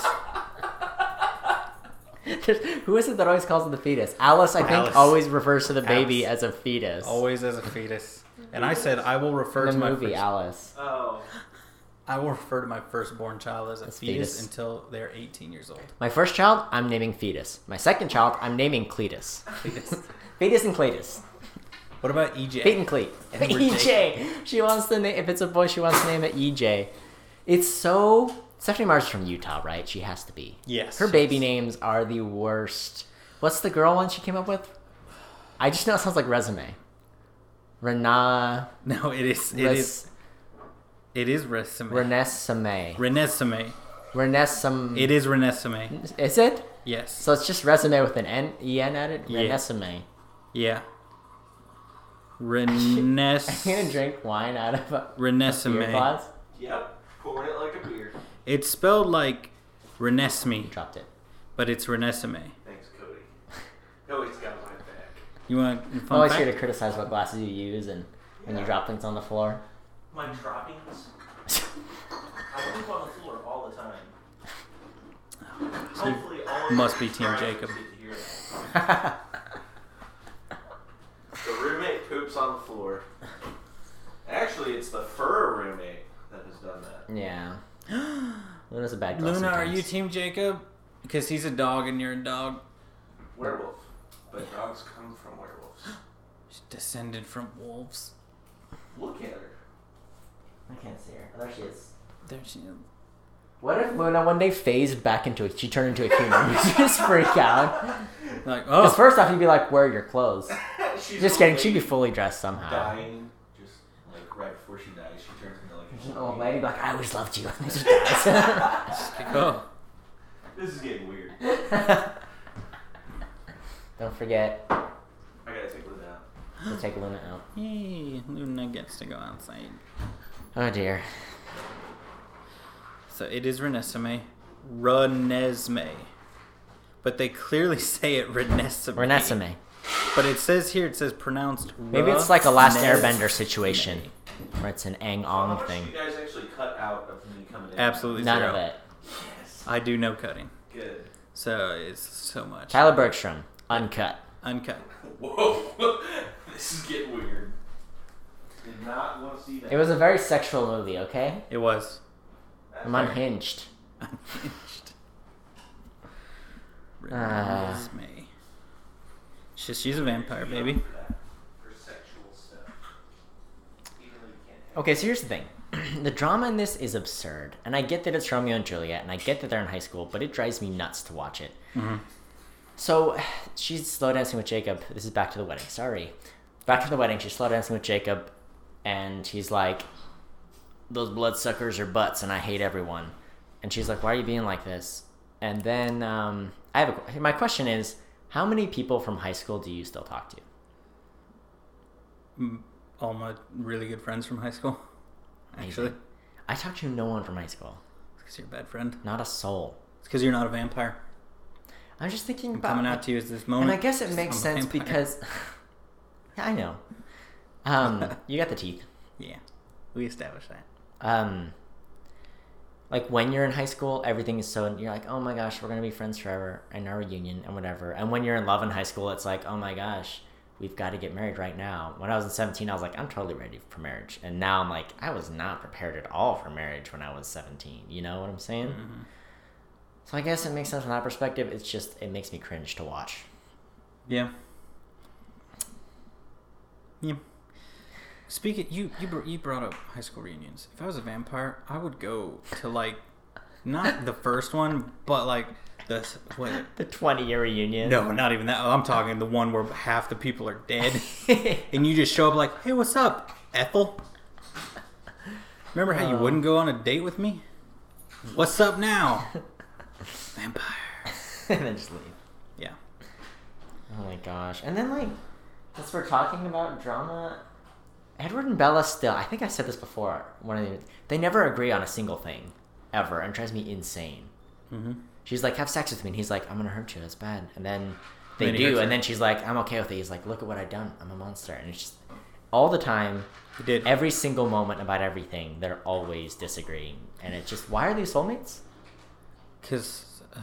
Who is it that always calls it the fetus? Alice, I think, Alice. always refers to the baby Alice. as a fetus. Always as a fetus. And I said I will refer In to the my movie, first, Alice. Oh. I will refer to my firstborn child as a As fetus, fetus. until they're eighteen years old. My first child, I'm naming Fetus. My second child, I'm naming Cletus. Fetus. Fetus and Cletus. What about E J? Feet and Cleat. Edward E J. She wants to name, if it's a boy, she wants to name it E J. It's so... Stephanie Mars is from Utah, right? She has to be. Yes. Her baby names are the worst. What's the girl one she came up with? I just know it sounds like resume. Rena... No, it is. It Res- is. It is Renesmee. Renesmee. Renesmee. Renesmee. It is Renesmee. Is it? Yes. So it's just resume with an N, E N added? Yeah. Renesmee. Yeah. I'm Renes. gonna drink wine out of a beer Renesmee. glass. Yep. Pouring it like a beer. It's spelled like You Renesmee, dropped it. but it's Renesmee. Thanks, Cody. Always got my back. You want a I'm fun always fact? here to criticize what glasses you use and when you Yeah. drop things on the floor. My droppings. I poop on the floor all the time. Hopefully, all of must the be Team subscribers Jacob. get to hear that. The roommate poops on the floor. Actually, it's the fur roommate that has done that. Yeah. Luna's a bad girl. Luna, are sometimes. you Team Jacob? Because he's a dog and you're a dog. Werewolf. But dogs come from werewolves. She's descended from wolves. Look at her. I can't see her. Oh, there she is. There she is. What if Luna one day phased back into it? She turned into a human. You just freak out. Like, Because oh, first off, you'd be like, where are your clothes? She's Just a kidding. She'd be lady fully dressed somehow. dying. Just like right before she dies, she turns into like She's a an old lady, be like, I always loved you. And then she dies. oh. This is getting weird. Don't forget I gotta take Luna out. to take Luna out. Yay, Luna gets to go outside. Oh dear. So it is Renesmee. Renesmee. But they clearly say it Renesmee. Renesmee. But it says here, it says pronounced Maybe it's like a Last Airbender situation. Where it's an Aang Ong thing. How much did you guys actually cut out of me coming in? Absolutely None zero. of it. Yes. I do no cutting. Good. So it's so much. Tyler Bergstrom. Uncut. Uncut. Whoa. This is getting weird. Did not want to see that. It was a very sexual movie, okay? It was. I'm unhinged. Unhinged. Uh. Renesmee. She's, she's a vampire, baby. For sexual stuff. Even though you can't have Okay, so here's the thing. The drama in this is absurd. And I get that it's Romeo and Juliet, and I get that they're in high school, but it drives me nuts to watch it. Mm-hmm. So, she's slow dancing with Jacob. This is back to the wedding, sorry. Back to the wedding, she's slow dancing with Jacob, and he's like, those bloodsuckers are butts, and I hate everyone. And she's like, why are you being like this? And then, um, I have a, my question is, how many people from high school do you still talk to? All my really good friends from high school. Actually. Amazing. I talk to no one from high school. It's because you're a bad friend. Not a soul. It's because you're not a vampire. I'm just thinking I'm about... coming out to you at this moment. And I guess it makes I'm a sense vampire. because... Yeah, I know. Um, you got the teeth. Yeah. We established that. Um, like when you're in high school, everything is so... You're like, oh my gosh, we're going to be friends forever in our reunion and whatever. And when you're in love in high school, it's like, oh my gosh, we've got to get married right now. When I was seventeen, I was like, I'm totally ready for marriage. And now I'm like, I was not prepared at all for marriage when I was seventeen. You know what I'm saying? Mm-hmm. So I guess it makes sense from that perspective. It's just, it makes me cringe to watch. Yeah. Yeah. Speaking, you you br- you brought up high school reunions. If I was a vampire, I would go to like, not the first one, but like the what? The twenty-year reunion. No, not even that. I'm talking the one where half the people are dead, and you just show up like, "Hey, what's up, Ethel? Remember how you Uh. wouldn't go on a date with me? What's up now, vampire?" And then just leave. Yeah. Oh my gosh. And then, like, since we're talking about drama, Edward and Bella still, I think I said this before, one of the, they never agree on a single thing, ever, and it drives me insane. Mm-hmm. She's like, have sex with me, and he's like, I'm gonna hurt you, that's bad. And then they Then he hurts do, her. and then she's like, I'm okay with it. He's like, look at what I've done, I'm a monster. And it's just, all the time, He did. every single moment about everything, they're always disagreeing. And it's just, why are these soulmates? Because uh,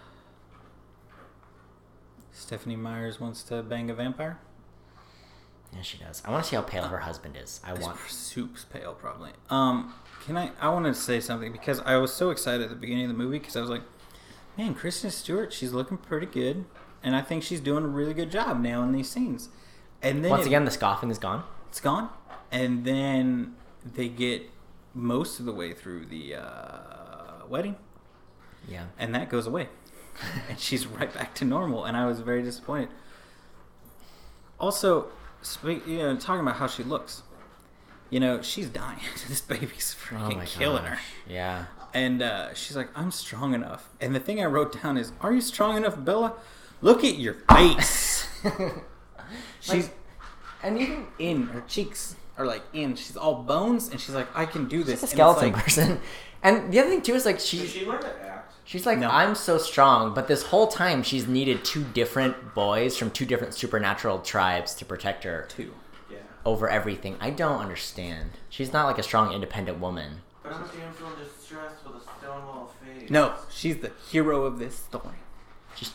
Stephanie Myers wants to bang a vampire. Yeah, she does. I want to see how pale her husband is. I want... Soup's pale, probably. Um, can I? I wanted to say something because I was so excited at the beginning of the movie because I was like, man, Kristen Stewart, she's looking pretty good, and I think she's doing a really good job nailing these scenes. And then Once it- again, the scoffing is gone. it's gone, and then they get most of the way through the uh, wedding, Yeah. and that goes away, and she's right back to normal. And I was very disappointed. Also, speak, you know, talking about how she looks, you know, she's dying. This baby's Oh freaking my killing gosh. her. Yeah. And uh, she's like, I'm strong enough. And the thing I wrote down is, are you strong enough, Bella? Look at your face. She's Like, and even in, her cheeks are like in. She's all bones, and she's like, I can do this. she's a And it's skeleton like, person. And the other thing too is like Did she she learn to act? she's like, No. I'm so strong, but this whole time she's needed two different boys from two different supernatural tribes to protect her Two. Yeah. over everything. I don't understand. She's not like a strong, independent woman. But I'm a damsel in distress with a stonewall face. No, she's the hero of this story. She's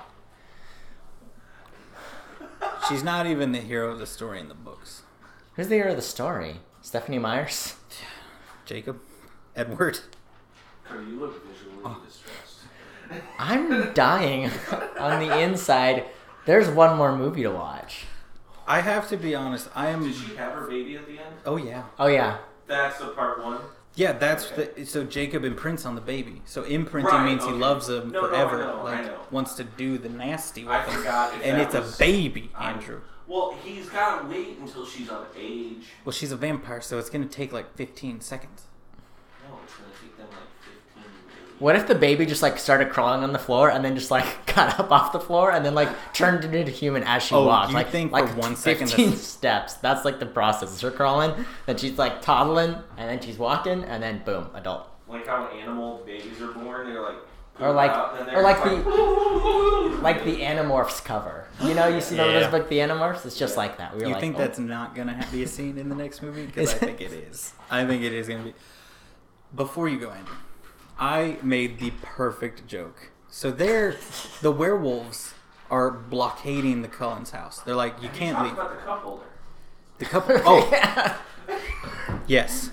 She's not even the hero of the story in the books. who's the hero of the story? Stephanie Myers. Jacob, Edward. Cody, you look visually distressed. I'm dying on the inside. There's one more movie to watch. I have to be honest. I am. Did she have her baby at the end? Oh yeah. Oh yeah. That's the part one. Yeah, that's Okay. the, so Jacob imprints on the baby. So imprinting Right, means he okay. loves him No, no, I forever. know, I like know. wants to do the nasty with I him. forgot. If And that it's was- a baby, I- Andrew. Well, he's got to wait until she's of age. Well, she's a vampire, so it's gonna take like fifteen seconds. No, it's going to take them like fifteen years. What if the baby just like started crawling on the floor and then just like got up off the floor and then like turned into a human as she Oh, walked? you like think like for one second fifteen that's- steps. That's like the process. It's her crawling, then she's like toddling, and then she's walking, and then boom, adult. Like how animal babies are born, they're like. Or like, out, and or like like, the like the Animorphs cover. You know, you see Yeah. those book, the Animorphs. It's just like that. We were You like, think oh. that's not gonna ha- be a scene in the next movie? Because Is I it? think it is. I think it is gonna be. Before you go, Andrew, I made the perfect joke. So they're the werewolves are blockading the Cullens' house. They're like, you You can't talked leave. about the cup holder. The couple. Oh, Yeah. yes.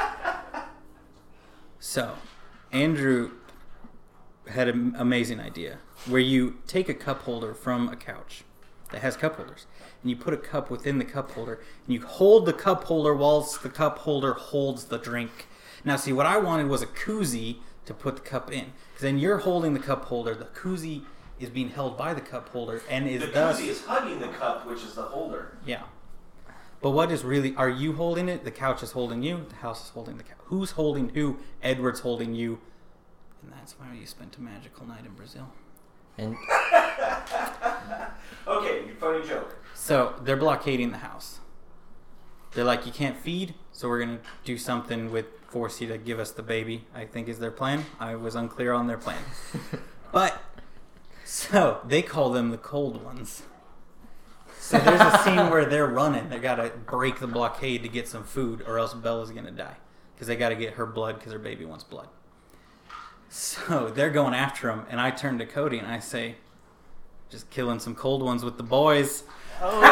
So, Andrew had an amazing idea where you take a cup holder from a couch that has cup holders and you put a cup within the cup holder and you hold the cup holder whilst the cup holder holds the drink. Now, see, what I wanted was a koozie to put the cup in, because then you're holding the cup holder, the koozie is being held by the cup holder and is The thus koozie is hugging the cup, which is the holder. yeah. But what is really, are you holding it? The couch is holding you. The house is holding the couch. Who's holding who? Edward's holding you. And that's why you spent a magical night in Brazil. And Okay, funny joke. So they're blockading the house. They're like, you can't feed, so we're going to do something with force you to give us the baby, I think is their plan. I was unclear on their plan. But, so they call them the cold ones. So there's a scene where they're running. They got to break the blockade to get some food, or else Bella's going to die. Because they got to get her blood, because her baby wants blood. So they're going after him, and I turn to Cody and I say, just killing some cold ones with the boys. Oh!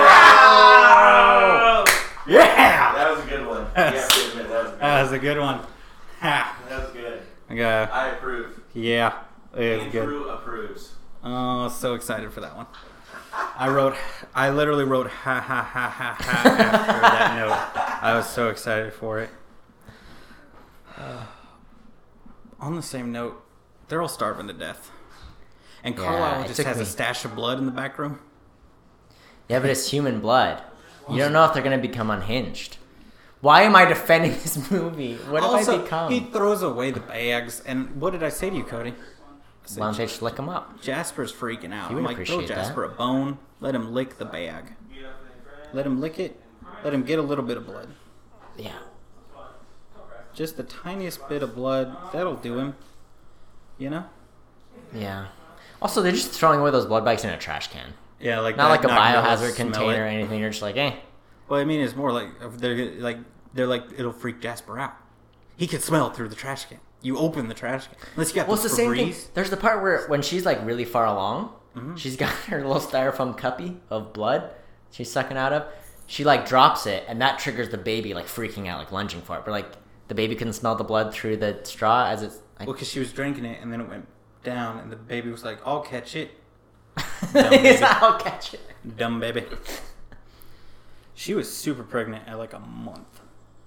Yeah! That was a good one. You have to admit, that was a good That was a good one. Ha! one. That was good. Okay. I approve. Yeah, it was good. Andrew approves. Oh, so excited for that one. I wrote, I literally wrote ha ha ha ha ha after that note. I was so excited for it. Uh, on the same note, they're all starving to death. And Yeah, Carlisle it just took has me- a stash of blood in the back room. yeah, but it's human blood. You don't know if they're gonna become unhinged. Why am I defending this movie? What have Also, I become? he throws away the bags. And what did I say to you, Cody? I said, Why don't they just lick them up? Jasper's freaking out. You I'm would like, throw appreciate that. Jasper a bone. Let him lick the bag. Let him lick it. Let him get a little bit of blood. Yeah. Just the tiniest bit of blood. That'll do him. You know? Yeah. Also, they're just throwing away those blood bags in a trash can. Yeah, like Not that, like a not gonna biohazard smell container or it. anything. You're just like, eh. Well, I mean, it's more like if they're like they're like it'll freak Jasper out. He can smell it through the trash can. You open the trash can. Unless you got Well, it's the the same thing. Febreze. There's the part where when she's like really far along, Mm-hmm. she's got her little styrofoam cuppy of blood she's sucking out of. She like drops it, and that triggers the baby like freaking out, like lunging for it. But like the baby couldn't smell the blood through the straw as it's. Like, Well, because she was drinking it and then it went down, and the baby was like, "I'll catch it." Dumb baby. He's like, I'll catch it. Dumb baby. She was super pregnant at like a month.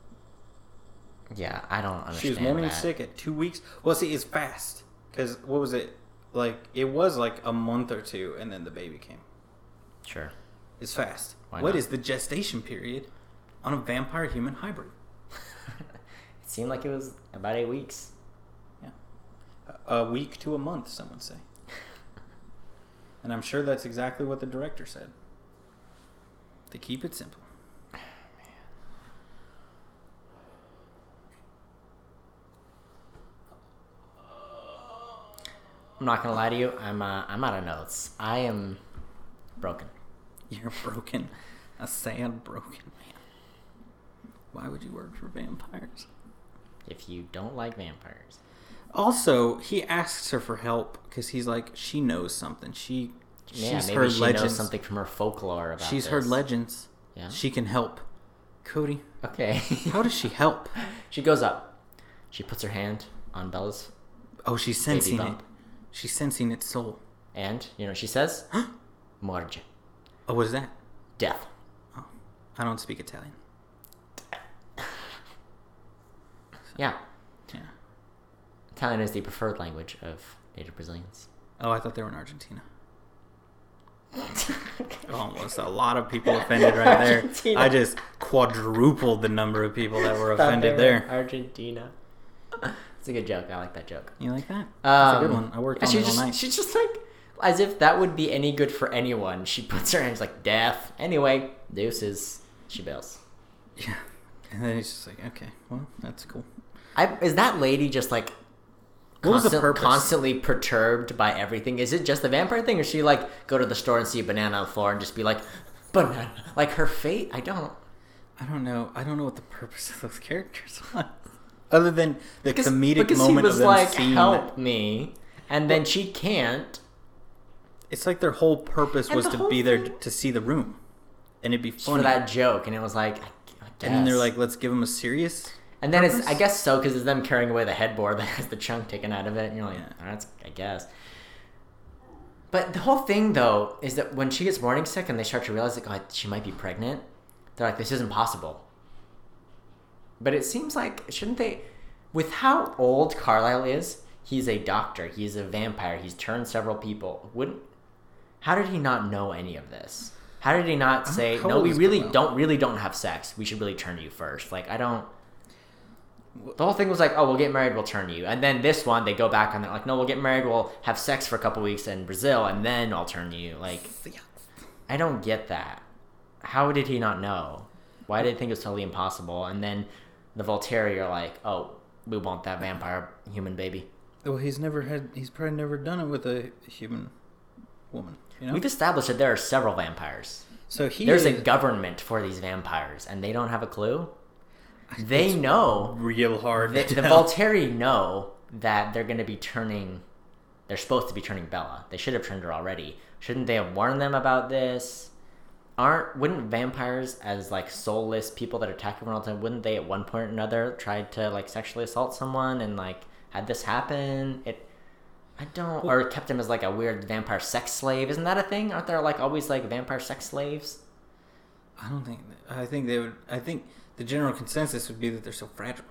Yeah, I don't understand. She was morning that. sick at two weeks. Well, see, it's fast. Because what was it? Like, it was like a month or two, and then the baby came. Sure. It's fast. Why What not? is the gestation period on a vampire human hybrid? It seemed like it was about eight weeks. A a week to a month, some would say. And I'm sure that's exactly what the director said. To keep it simple. I'm not gonna lie to you. I'm uh, I'm out of notes. I am broken. You're broken. A sad, broken man. Why would you work for vampires? If you don't like vampires, Also, he asks her for help because he's like, she knows something. She, yeah, she's maybe heard she legends. knows something from her folklore about. She's this. heard legends. Yeah. She can help. Cody, Okay. how does she help? She goes up. She puts her hand on Bella's, Oh, she's sensing it. bump. She's sensing its soul. and you know what she says, "Morge," Oh, what is that? death. Oh, I don't speak Italian. Yeah, Yeah. Italian is the preferred language of native Brazilians. Oh, I thought they were in Argentina. Almost a lot of people offended right there. Argentina. I just quadrupled the number of people that were Thought offended they were there. Argentina. It's a good joke. I like that joke. You like that? Um, That's a good one. I worked on she it all just, night. She's just like, as if that would be any good for anyone. She puts her hands like, death. Anyway, deuces. She bails. Yeah. And then he's just like, okay, well, that's cool. I, is that lady just like What was the constant, purpose? constantly perturbed by everything? Is it just the vampire thing, or she like go to the store and see a banana on the floor and just be like, banana? Like her fate? I don't. I don't know. I don't know what the purpose of those characters was. Other than the Because, comedic because moment he was of them like, seeing help me, and then she can't. It's like their whole purpose And was the to whole be there thing- to see the room. And it'd be For funny. that joke, and it was like, I, I guess. And then they're like, let's give them a serious and then it's, purpose? I guess so, because it's them carrying away the headboard that has the chunk taken out of it, and you're like, Yeah. oh, that's, I guess. But the whole thing, though, is that when she gets morning sick and they start to realize that oh, she might be pregnant, they're like, this isn't possible. But it seems like, shouldn't they, with how old Carlisle is, he's a doctor, he's a vampire, he's turned several people, wouldn't, how did he not know any of this? How did he not say, How no, old we is really Carlisle? don't, really don't have sex, we should really turn you first? Like, I don't, the whole thing was like, oh, we'll get married, we'll turn you. And then this one, they go back and they're like, no, we'll get married, we'll have sex for a couple weeks in Brazil, and then I'll turn you. Like, I don't get that. How did he not know? Why did he think it was totally impossible? And then the Volturi are like, oh, we want that vampire human baby. Well, he's never had. He's probably never done it with a human woman. You know. We've established that there are several vampires. So he. There's is a government for these vampires, and they don't have a clue. They know. real hard. The, to the tell. Volturi know that they're going to be turning. They're supposed to be turning Bella. They should have turned her already. Shouldn't they have warned them about this? Aren't wouldn't vampires, as like soulless people that attack everyone all the time, wouldn't they at one point or another try to like sexually assault someone and like had this happen? It, I don't, or kept him as like a weird vampire sex slave. Isn't that a thing? Aren't there like always like vampire sex slaves? I don't think. I think they would. I think the general consensus would be that they're so fragile.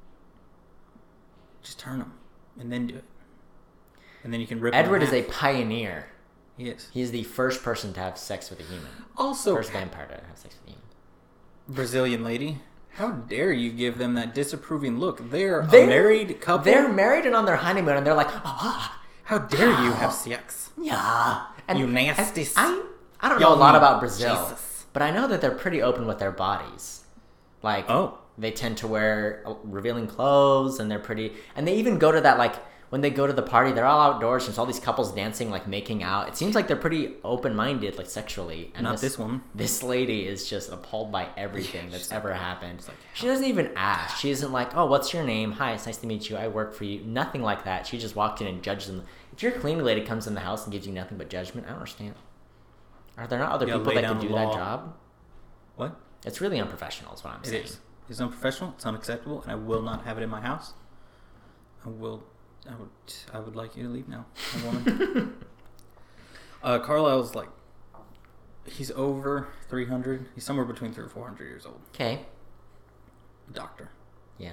Just turn them, and then do it, and then you can rip. them in Edward is a half. pioneer. He is. He's the first person to have sex with a human. Also, First vampire to have sex with a human. Brazilian lady. How dare you give them that disapproving look? They're, They're- a married couple. They're married and on their honeymoon, and they're like, ah, How dare you have sex? yeah. And, You nasty and I, I don't know Y'all a lot need about Brazil, Jesus. but I know that they're pretty open with their bodies. Like, Oh. they tend to wear revealing clothes, and they're pretty. And they even go to that, like, when they go to the party, they're all outdoors. There's all these couples dancing, like making out. It seems like they're pretty open-minded, like sexually. And Not this one. This lady is just appalled by everything Yeah, that's she's ever happened. like, She doesn't even ask. She isn't like, "Oh, what's your name? Hi, it's nice to meet you. I work for you." Nothing like that. She just walked in and judged them. If your cleaning lady comes in the house and gives you nothing but judgment, I don't understand. Are there not other You gotta people lay that down can the do that law. job? What? It's really unprofessional, is what I'm It saying. is. It's unprofessional. It's unacceptable, and I will not have it in my house. I will. I would. I would like you to leave now, my woman. uh, Carlisle's like. He's over three hundred. He's somewhere between three or four hundred years old. Okay. Doctor. Yeah.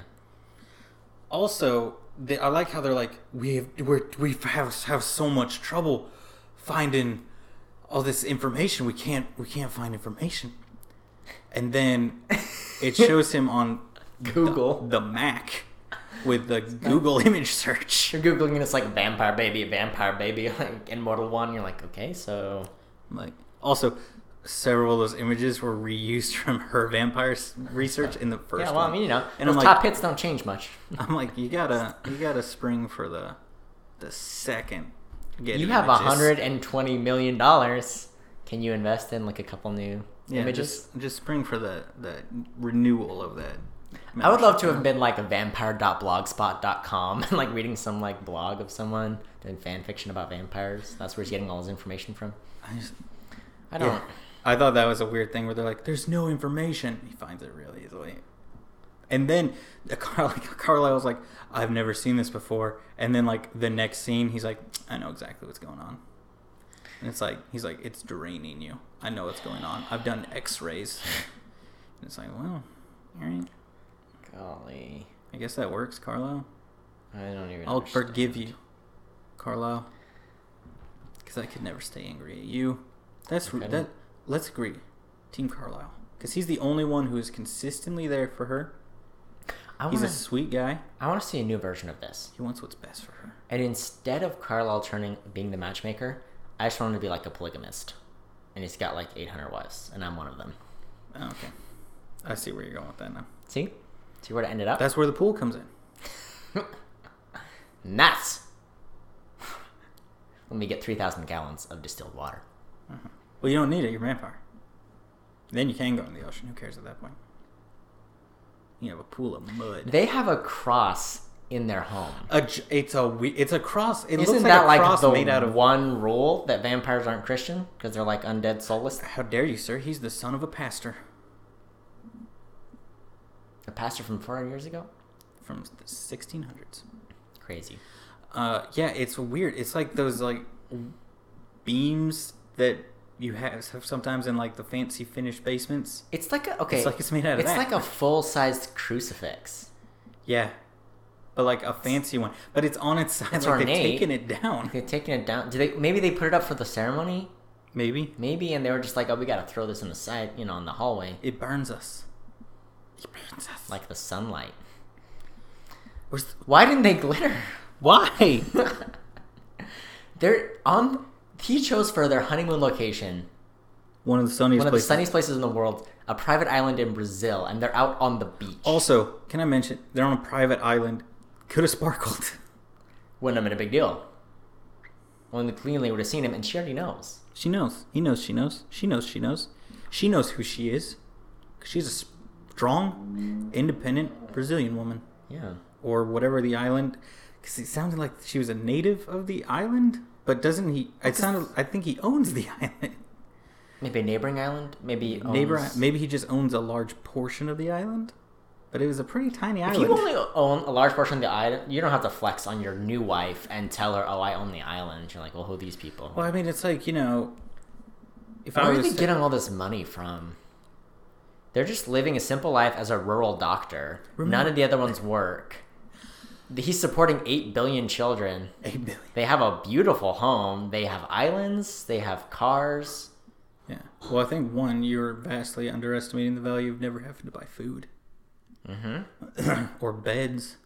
Also, they, I like how they're like, we have we're, we have have so much trouble finding all this information. We can't we can't find information. And then it shows him on Google. the, the Mac with the Google image search. You're googling and it's like vampire baby, vampire baby, like Immortal One. You're like, okay, so Like also, several of those images were reused from her vampire s- research in the first yeah. Well, one. I mean, you know, And those I'm top like, hits don't change much. I'm like, you gotta you gotta spring for the the second. Get You have a images. hundred and twenty million dollars. Can you invest in like a couple new Yeah, images? just just spring for the the renewal of that. I would love to have membership. been like a vampire dot blogspot dot com and like reading some like blog of someone doing fan fiction about vampires. That's where he's getting all his information from. I, just, I don't. yeah. I thought that was a weird thing where they're like, "There's no information." He finds it really easily, and then the Car- like, Carlisle was like, "I've never seen this before," and then like the next scene, he's like, "I know exactly what's going on," and it's like he's like, "It's draining you. I know what's going on. I've done X-rays." And it's like, well, all right. Golly, I guess that works, Carlisle. I don't even. I'll understand. forgive you, Carlisle, because I could never stay angry at you. That's Okay. that. Let's agree, Team Carlisle, because he's the only one who is consistently there for her. I He's wanna, a sweet guy. I want to see a new version of this. He wants what's best for her. And instead of Carlisle turning being the matchmaker, I just want him to be like a polygamist. And he's got like eight hundred wives, and I'm one of them. Oh, okay. I see where you're going with that now. See? See where it ended up? That's where the pool comes in. Nuts! Let me get three thousand gallons of distilled water. Uh-huh. Well, you don't need it. You're a vampire. Then you can go in the ocean. Who cares at that point? You have a pool of mud. They have a cross in their home. A, it's a we- it's a cross. It Isn't looks that like a like cross the made out of. one rule that vampires aren't Christian because they're like undead soulless? How dare you, sir? He's the son of a pastor A pastor from four hundred years ago? from the sixteen hundreds. Crazy. Uh, yeah, it's weird. It's like those like beams that you have sometimes in like the fancy finished basements. It's like a okay. It's like it's made out of It's that. like a full-sized crucifix. Yeah, but like a fancy one. But it's on its side. It's like ornate. they've taken it down. They're taking it down. Do they? Maybe they put it up for the ceremony. Maybe Maybe, and they were just like, "Oh, we got to throw this in the side, you know, in the hallway, it burns us. It burns us. like the sunlight." Where's the... Why didn't they glitter? Why? They're on. He chose for their honeymoon location One of the sunniest one of the places. sunniest places in the world, a private island in Brazil, and they're out on the beach. Also, can I mention they're on a private island? Could have sparkled. Wouldn't have been a big deal. Only the cleanly would have seen him, and she already knows. She knows. He knows. She knows. She knows. She knows. She knows who she is. She's a strong, independent Brazilian woman, Yeah. or whatever the island. Because it sounded like she was a native of the island, but doesn't he? It sounded. I think he owns the island. Maybe a neighboring island. Maybe owns... Neighbor. Maybe he just owns a large portion of the island. But it was a pretty tiny If island. you only own a large portion of the island, you don't have to flex on your new wife and tell her, "Oh, I own the island." You're like, "Well, who are these people?" Well, I mean, it's like, you know, if Where I are was they getting all this money from? They're just living a simple life as a rural doctor. Remember- None of the other ones work. He's supporting eight billion children. eight billion. They have a beautiful home. They have islands. They have cars. Yeah. Well, I think one, you're vastly underestimating the value of never having to buy food Mm-hmm. or beds.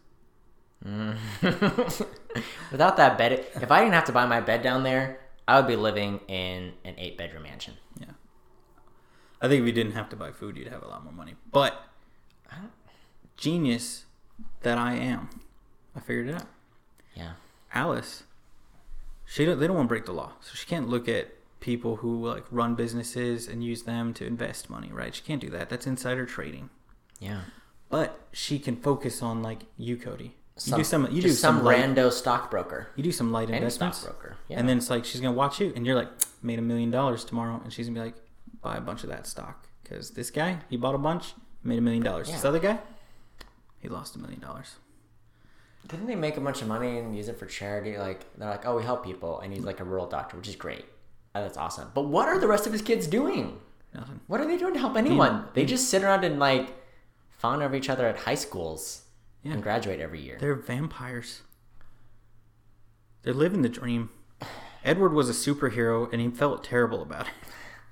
Without that bed, if I didn't have to buy my bed down there, I would be living in an eight-bedroom mansion. Yeah. I think if you didn't have to buy food, you'd have a lot more money. But genius that I am, I figured it out. Yeah. Alice, she don't, they don't want to break the law, so she can't look at people who like run businesses and use them to invest money, right? She can't do that. That's insider trading. Yeah. But she can focus on like you, Cody. You Some, do some. You just do some, some light, rando stockbroker. You do some light Any investments, stockbroker. Yeah. and then it's like she's gonna watch you, and you're like made a million dollars tomorrow, and she's gonna be like, buy a bunch of that stock because this guy he bought a bunch, made a million dollars. Yeah. This other guy, he lost a million dollars. Didn't they make a bunch of money and use it for charity? Like they're like, oh, we help people, and he's like a rural doctor, which is great. Oh, that's awesome. But what are the rest of his kids doing? Nothing. What are they doing to help anyone? They just sit around and like fawn over each other at high schools Yeah. and graduate every year. They're vampires. They're living the dream. Edward was a superhero, and he felt terrible about it.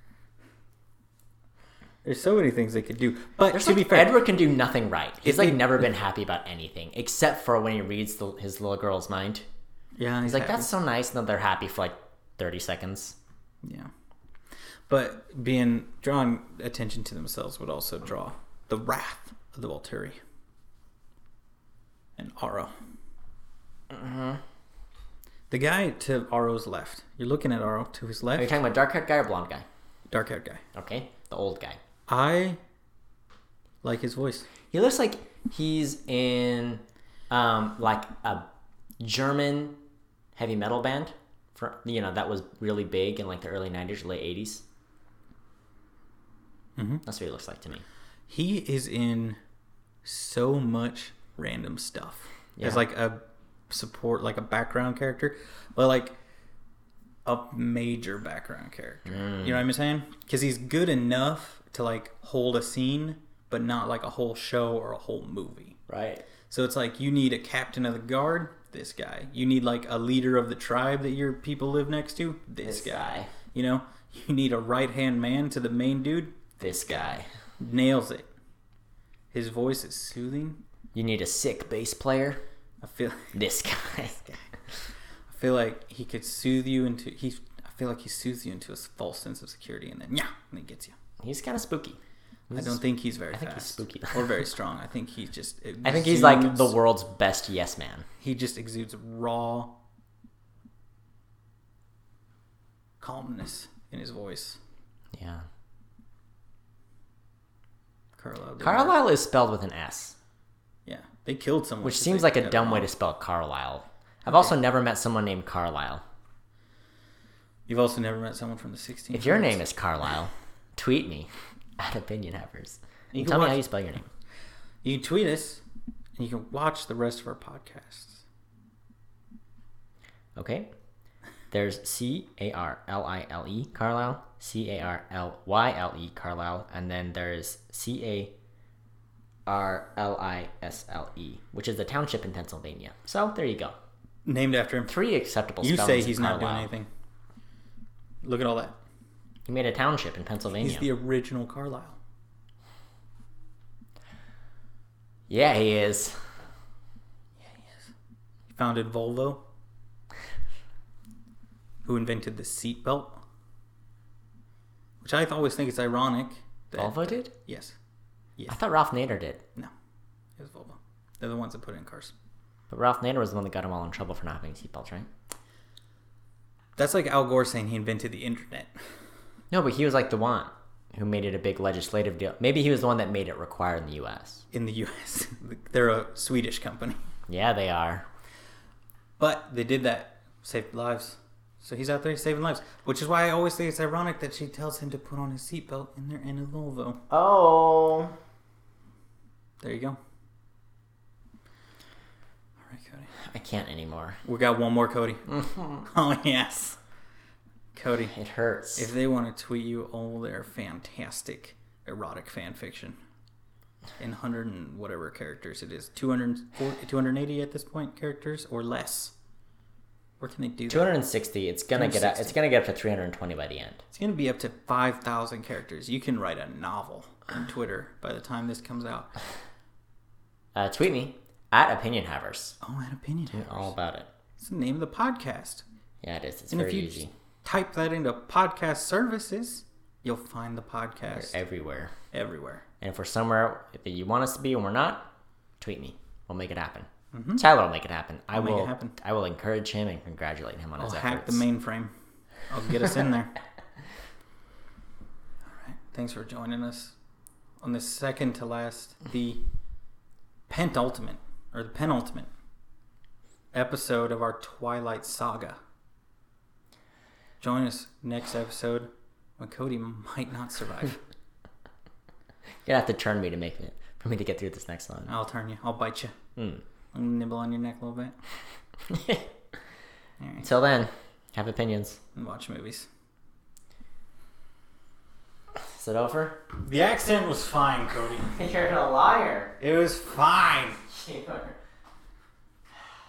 There's so many things they could do, but There's to like, be fair, Edward can do nothing right. He's It- like it- never been happy about anything except for when he reads the, his little girl's mind. yeah, He's like, happy. that's so nice, and then they're happy for like thirty seconds. Yeah. But being drawing attention to themselves would also draw the wrath of the Volturi and Aro. Mm-hmm. The guy to Aro's left. You're looking at Aro to his Are you left. talking about dark-haired guy or blonde guy? Dark haired guy. Okay, the old guy. I like his voice. He looks like he's in um, like a German heavy metal band. For, you know, that was really big in like the early nineties or late eighties. Mm-hmm. That's what he looks like to me. He is in so much random stuff. Yeah. As like a support, like a background character, but like a major background character. Mm. You know what I'm saying? Because he's good enough to like hold a scene, but not like a whole show or a whole movie. Right. So it's like you need a captain of the guard, this guy. You need like a leader of the tribe that your people live next to, this, This guy. guy. You know, you need a right hand man to the main dude. This guy. Nails it. His voice is soothing. You need a sick bass player. I feel This guy. I feel like he could soothe you into he. I feel like he soothes you into a false sense of security, and then yeah, and he gets you. He's kind of spooky. He's, I don't think he's very I think fast he's spooky. or very strong. I think he just. I think he's like exudes- the world's best yes man. He just exudes raw calmness in his voice. Yeah. Carlisle. did Carlisle is spelled with an S, that. Yeah, they killed someone. which 'cause seems they like a got it dumb way wrong. to spell Carlisle. I've also never met someone named Carlisle. You've also never met someone from the sixteen hundreds. If your name is Carlisle, tweet me at Opinion Havers. You And can tell me watch- how you spell your name. You can tweet us, and you can watch the rest of our podcasts. Okay. There's C A R L I L E Carlisle, C A R L Y L E Carlisle, and then there's C A R L I S L E, which is a township in Pennsylvania. So there you go. Named after him. Three acceptable You spellings say he's of not doing Carlisle. anything. Look at all that. He made a township in Pennsylvania. He's the original Carlisle. Yeah, he is. He founded Volvo, who invented the seatbelt, which I always think is ironic. That, Volvo did? Yes. I thought Ralph Nader did. No. It was Volvo. They're the ones that put it in cars. But Ralph Nader was the one that got him all in trouble for not having seatbelts, right? That's like Al Gore saying he invented the internet. No, but he was like the one who made it a big legislative deal. Maybe he was the one that made it required in the U S. In the U S They're a Swedish company. Yeah, they are. But they did that. Saved lives. So he's out there saving lives. Which is why I always think it's ironic that she tells him to put on his seatbelt in their in a Volvo. Oh. There you go. All right, Cody. I can't anymore. We got one more, Cody. Oh, yes. Cody, It hurts. if they want to tweet you all their fantastic erotic fan fiction in one hundred and whatever characters it is, two hundred forty, two hundred eighty at this point characters or less, where can they do that? two hundred sixty. It's gonna get up, two hundred sixty. it's gonna get up to three hundred twenty by the end. It's going to be up to five thousand characters. You can write a novel on Twitter by the time this comes out. Uh, tweet me at Opinion Havers. Oh, an opinion. All about it. It's the name of the podcast. Yeah, it is. It's And very if you easy. type that into podcast services, you'll find the podcast They're everywhere. everywhere. And if we're somewhere that you want us to be and we're not, tweet me. We'll make it happen. Mm-hmm. Tyler will make it happen. I I'll make will. it happen. I will encourage him and congratulate him on I'll his hack efforts. the mainframe. I'll get us in there. All right. Thanks for joining us on the second to last, the pentultimate, or the penultimate episode of our Twilight Saga. Join us next episode when Cody might not survive. You're gonna have to turn me to make it for me to get through this next one. I'll turn you. I'll bite you. Mm. I'll nibble on your neck a little bit. All right. Until then, have opinions. And watch movies. Is it over? The accent was fine, Cody. You're a liar. It was fine. You are.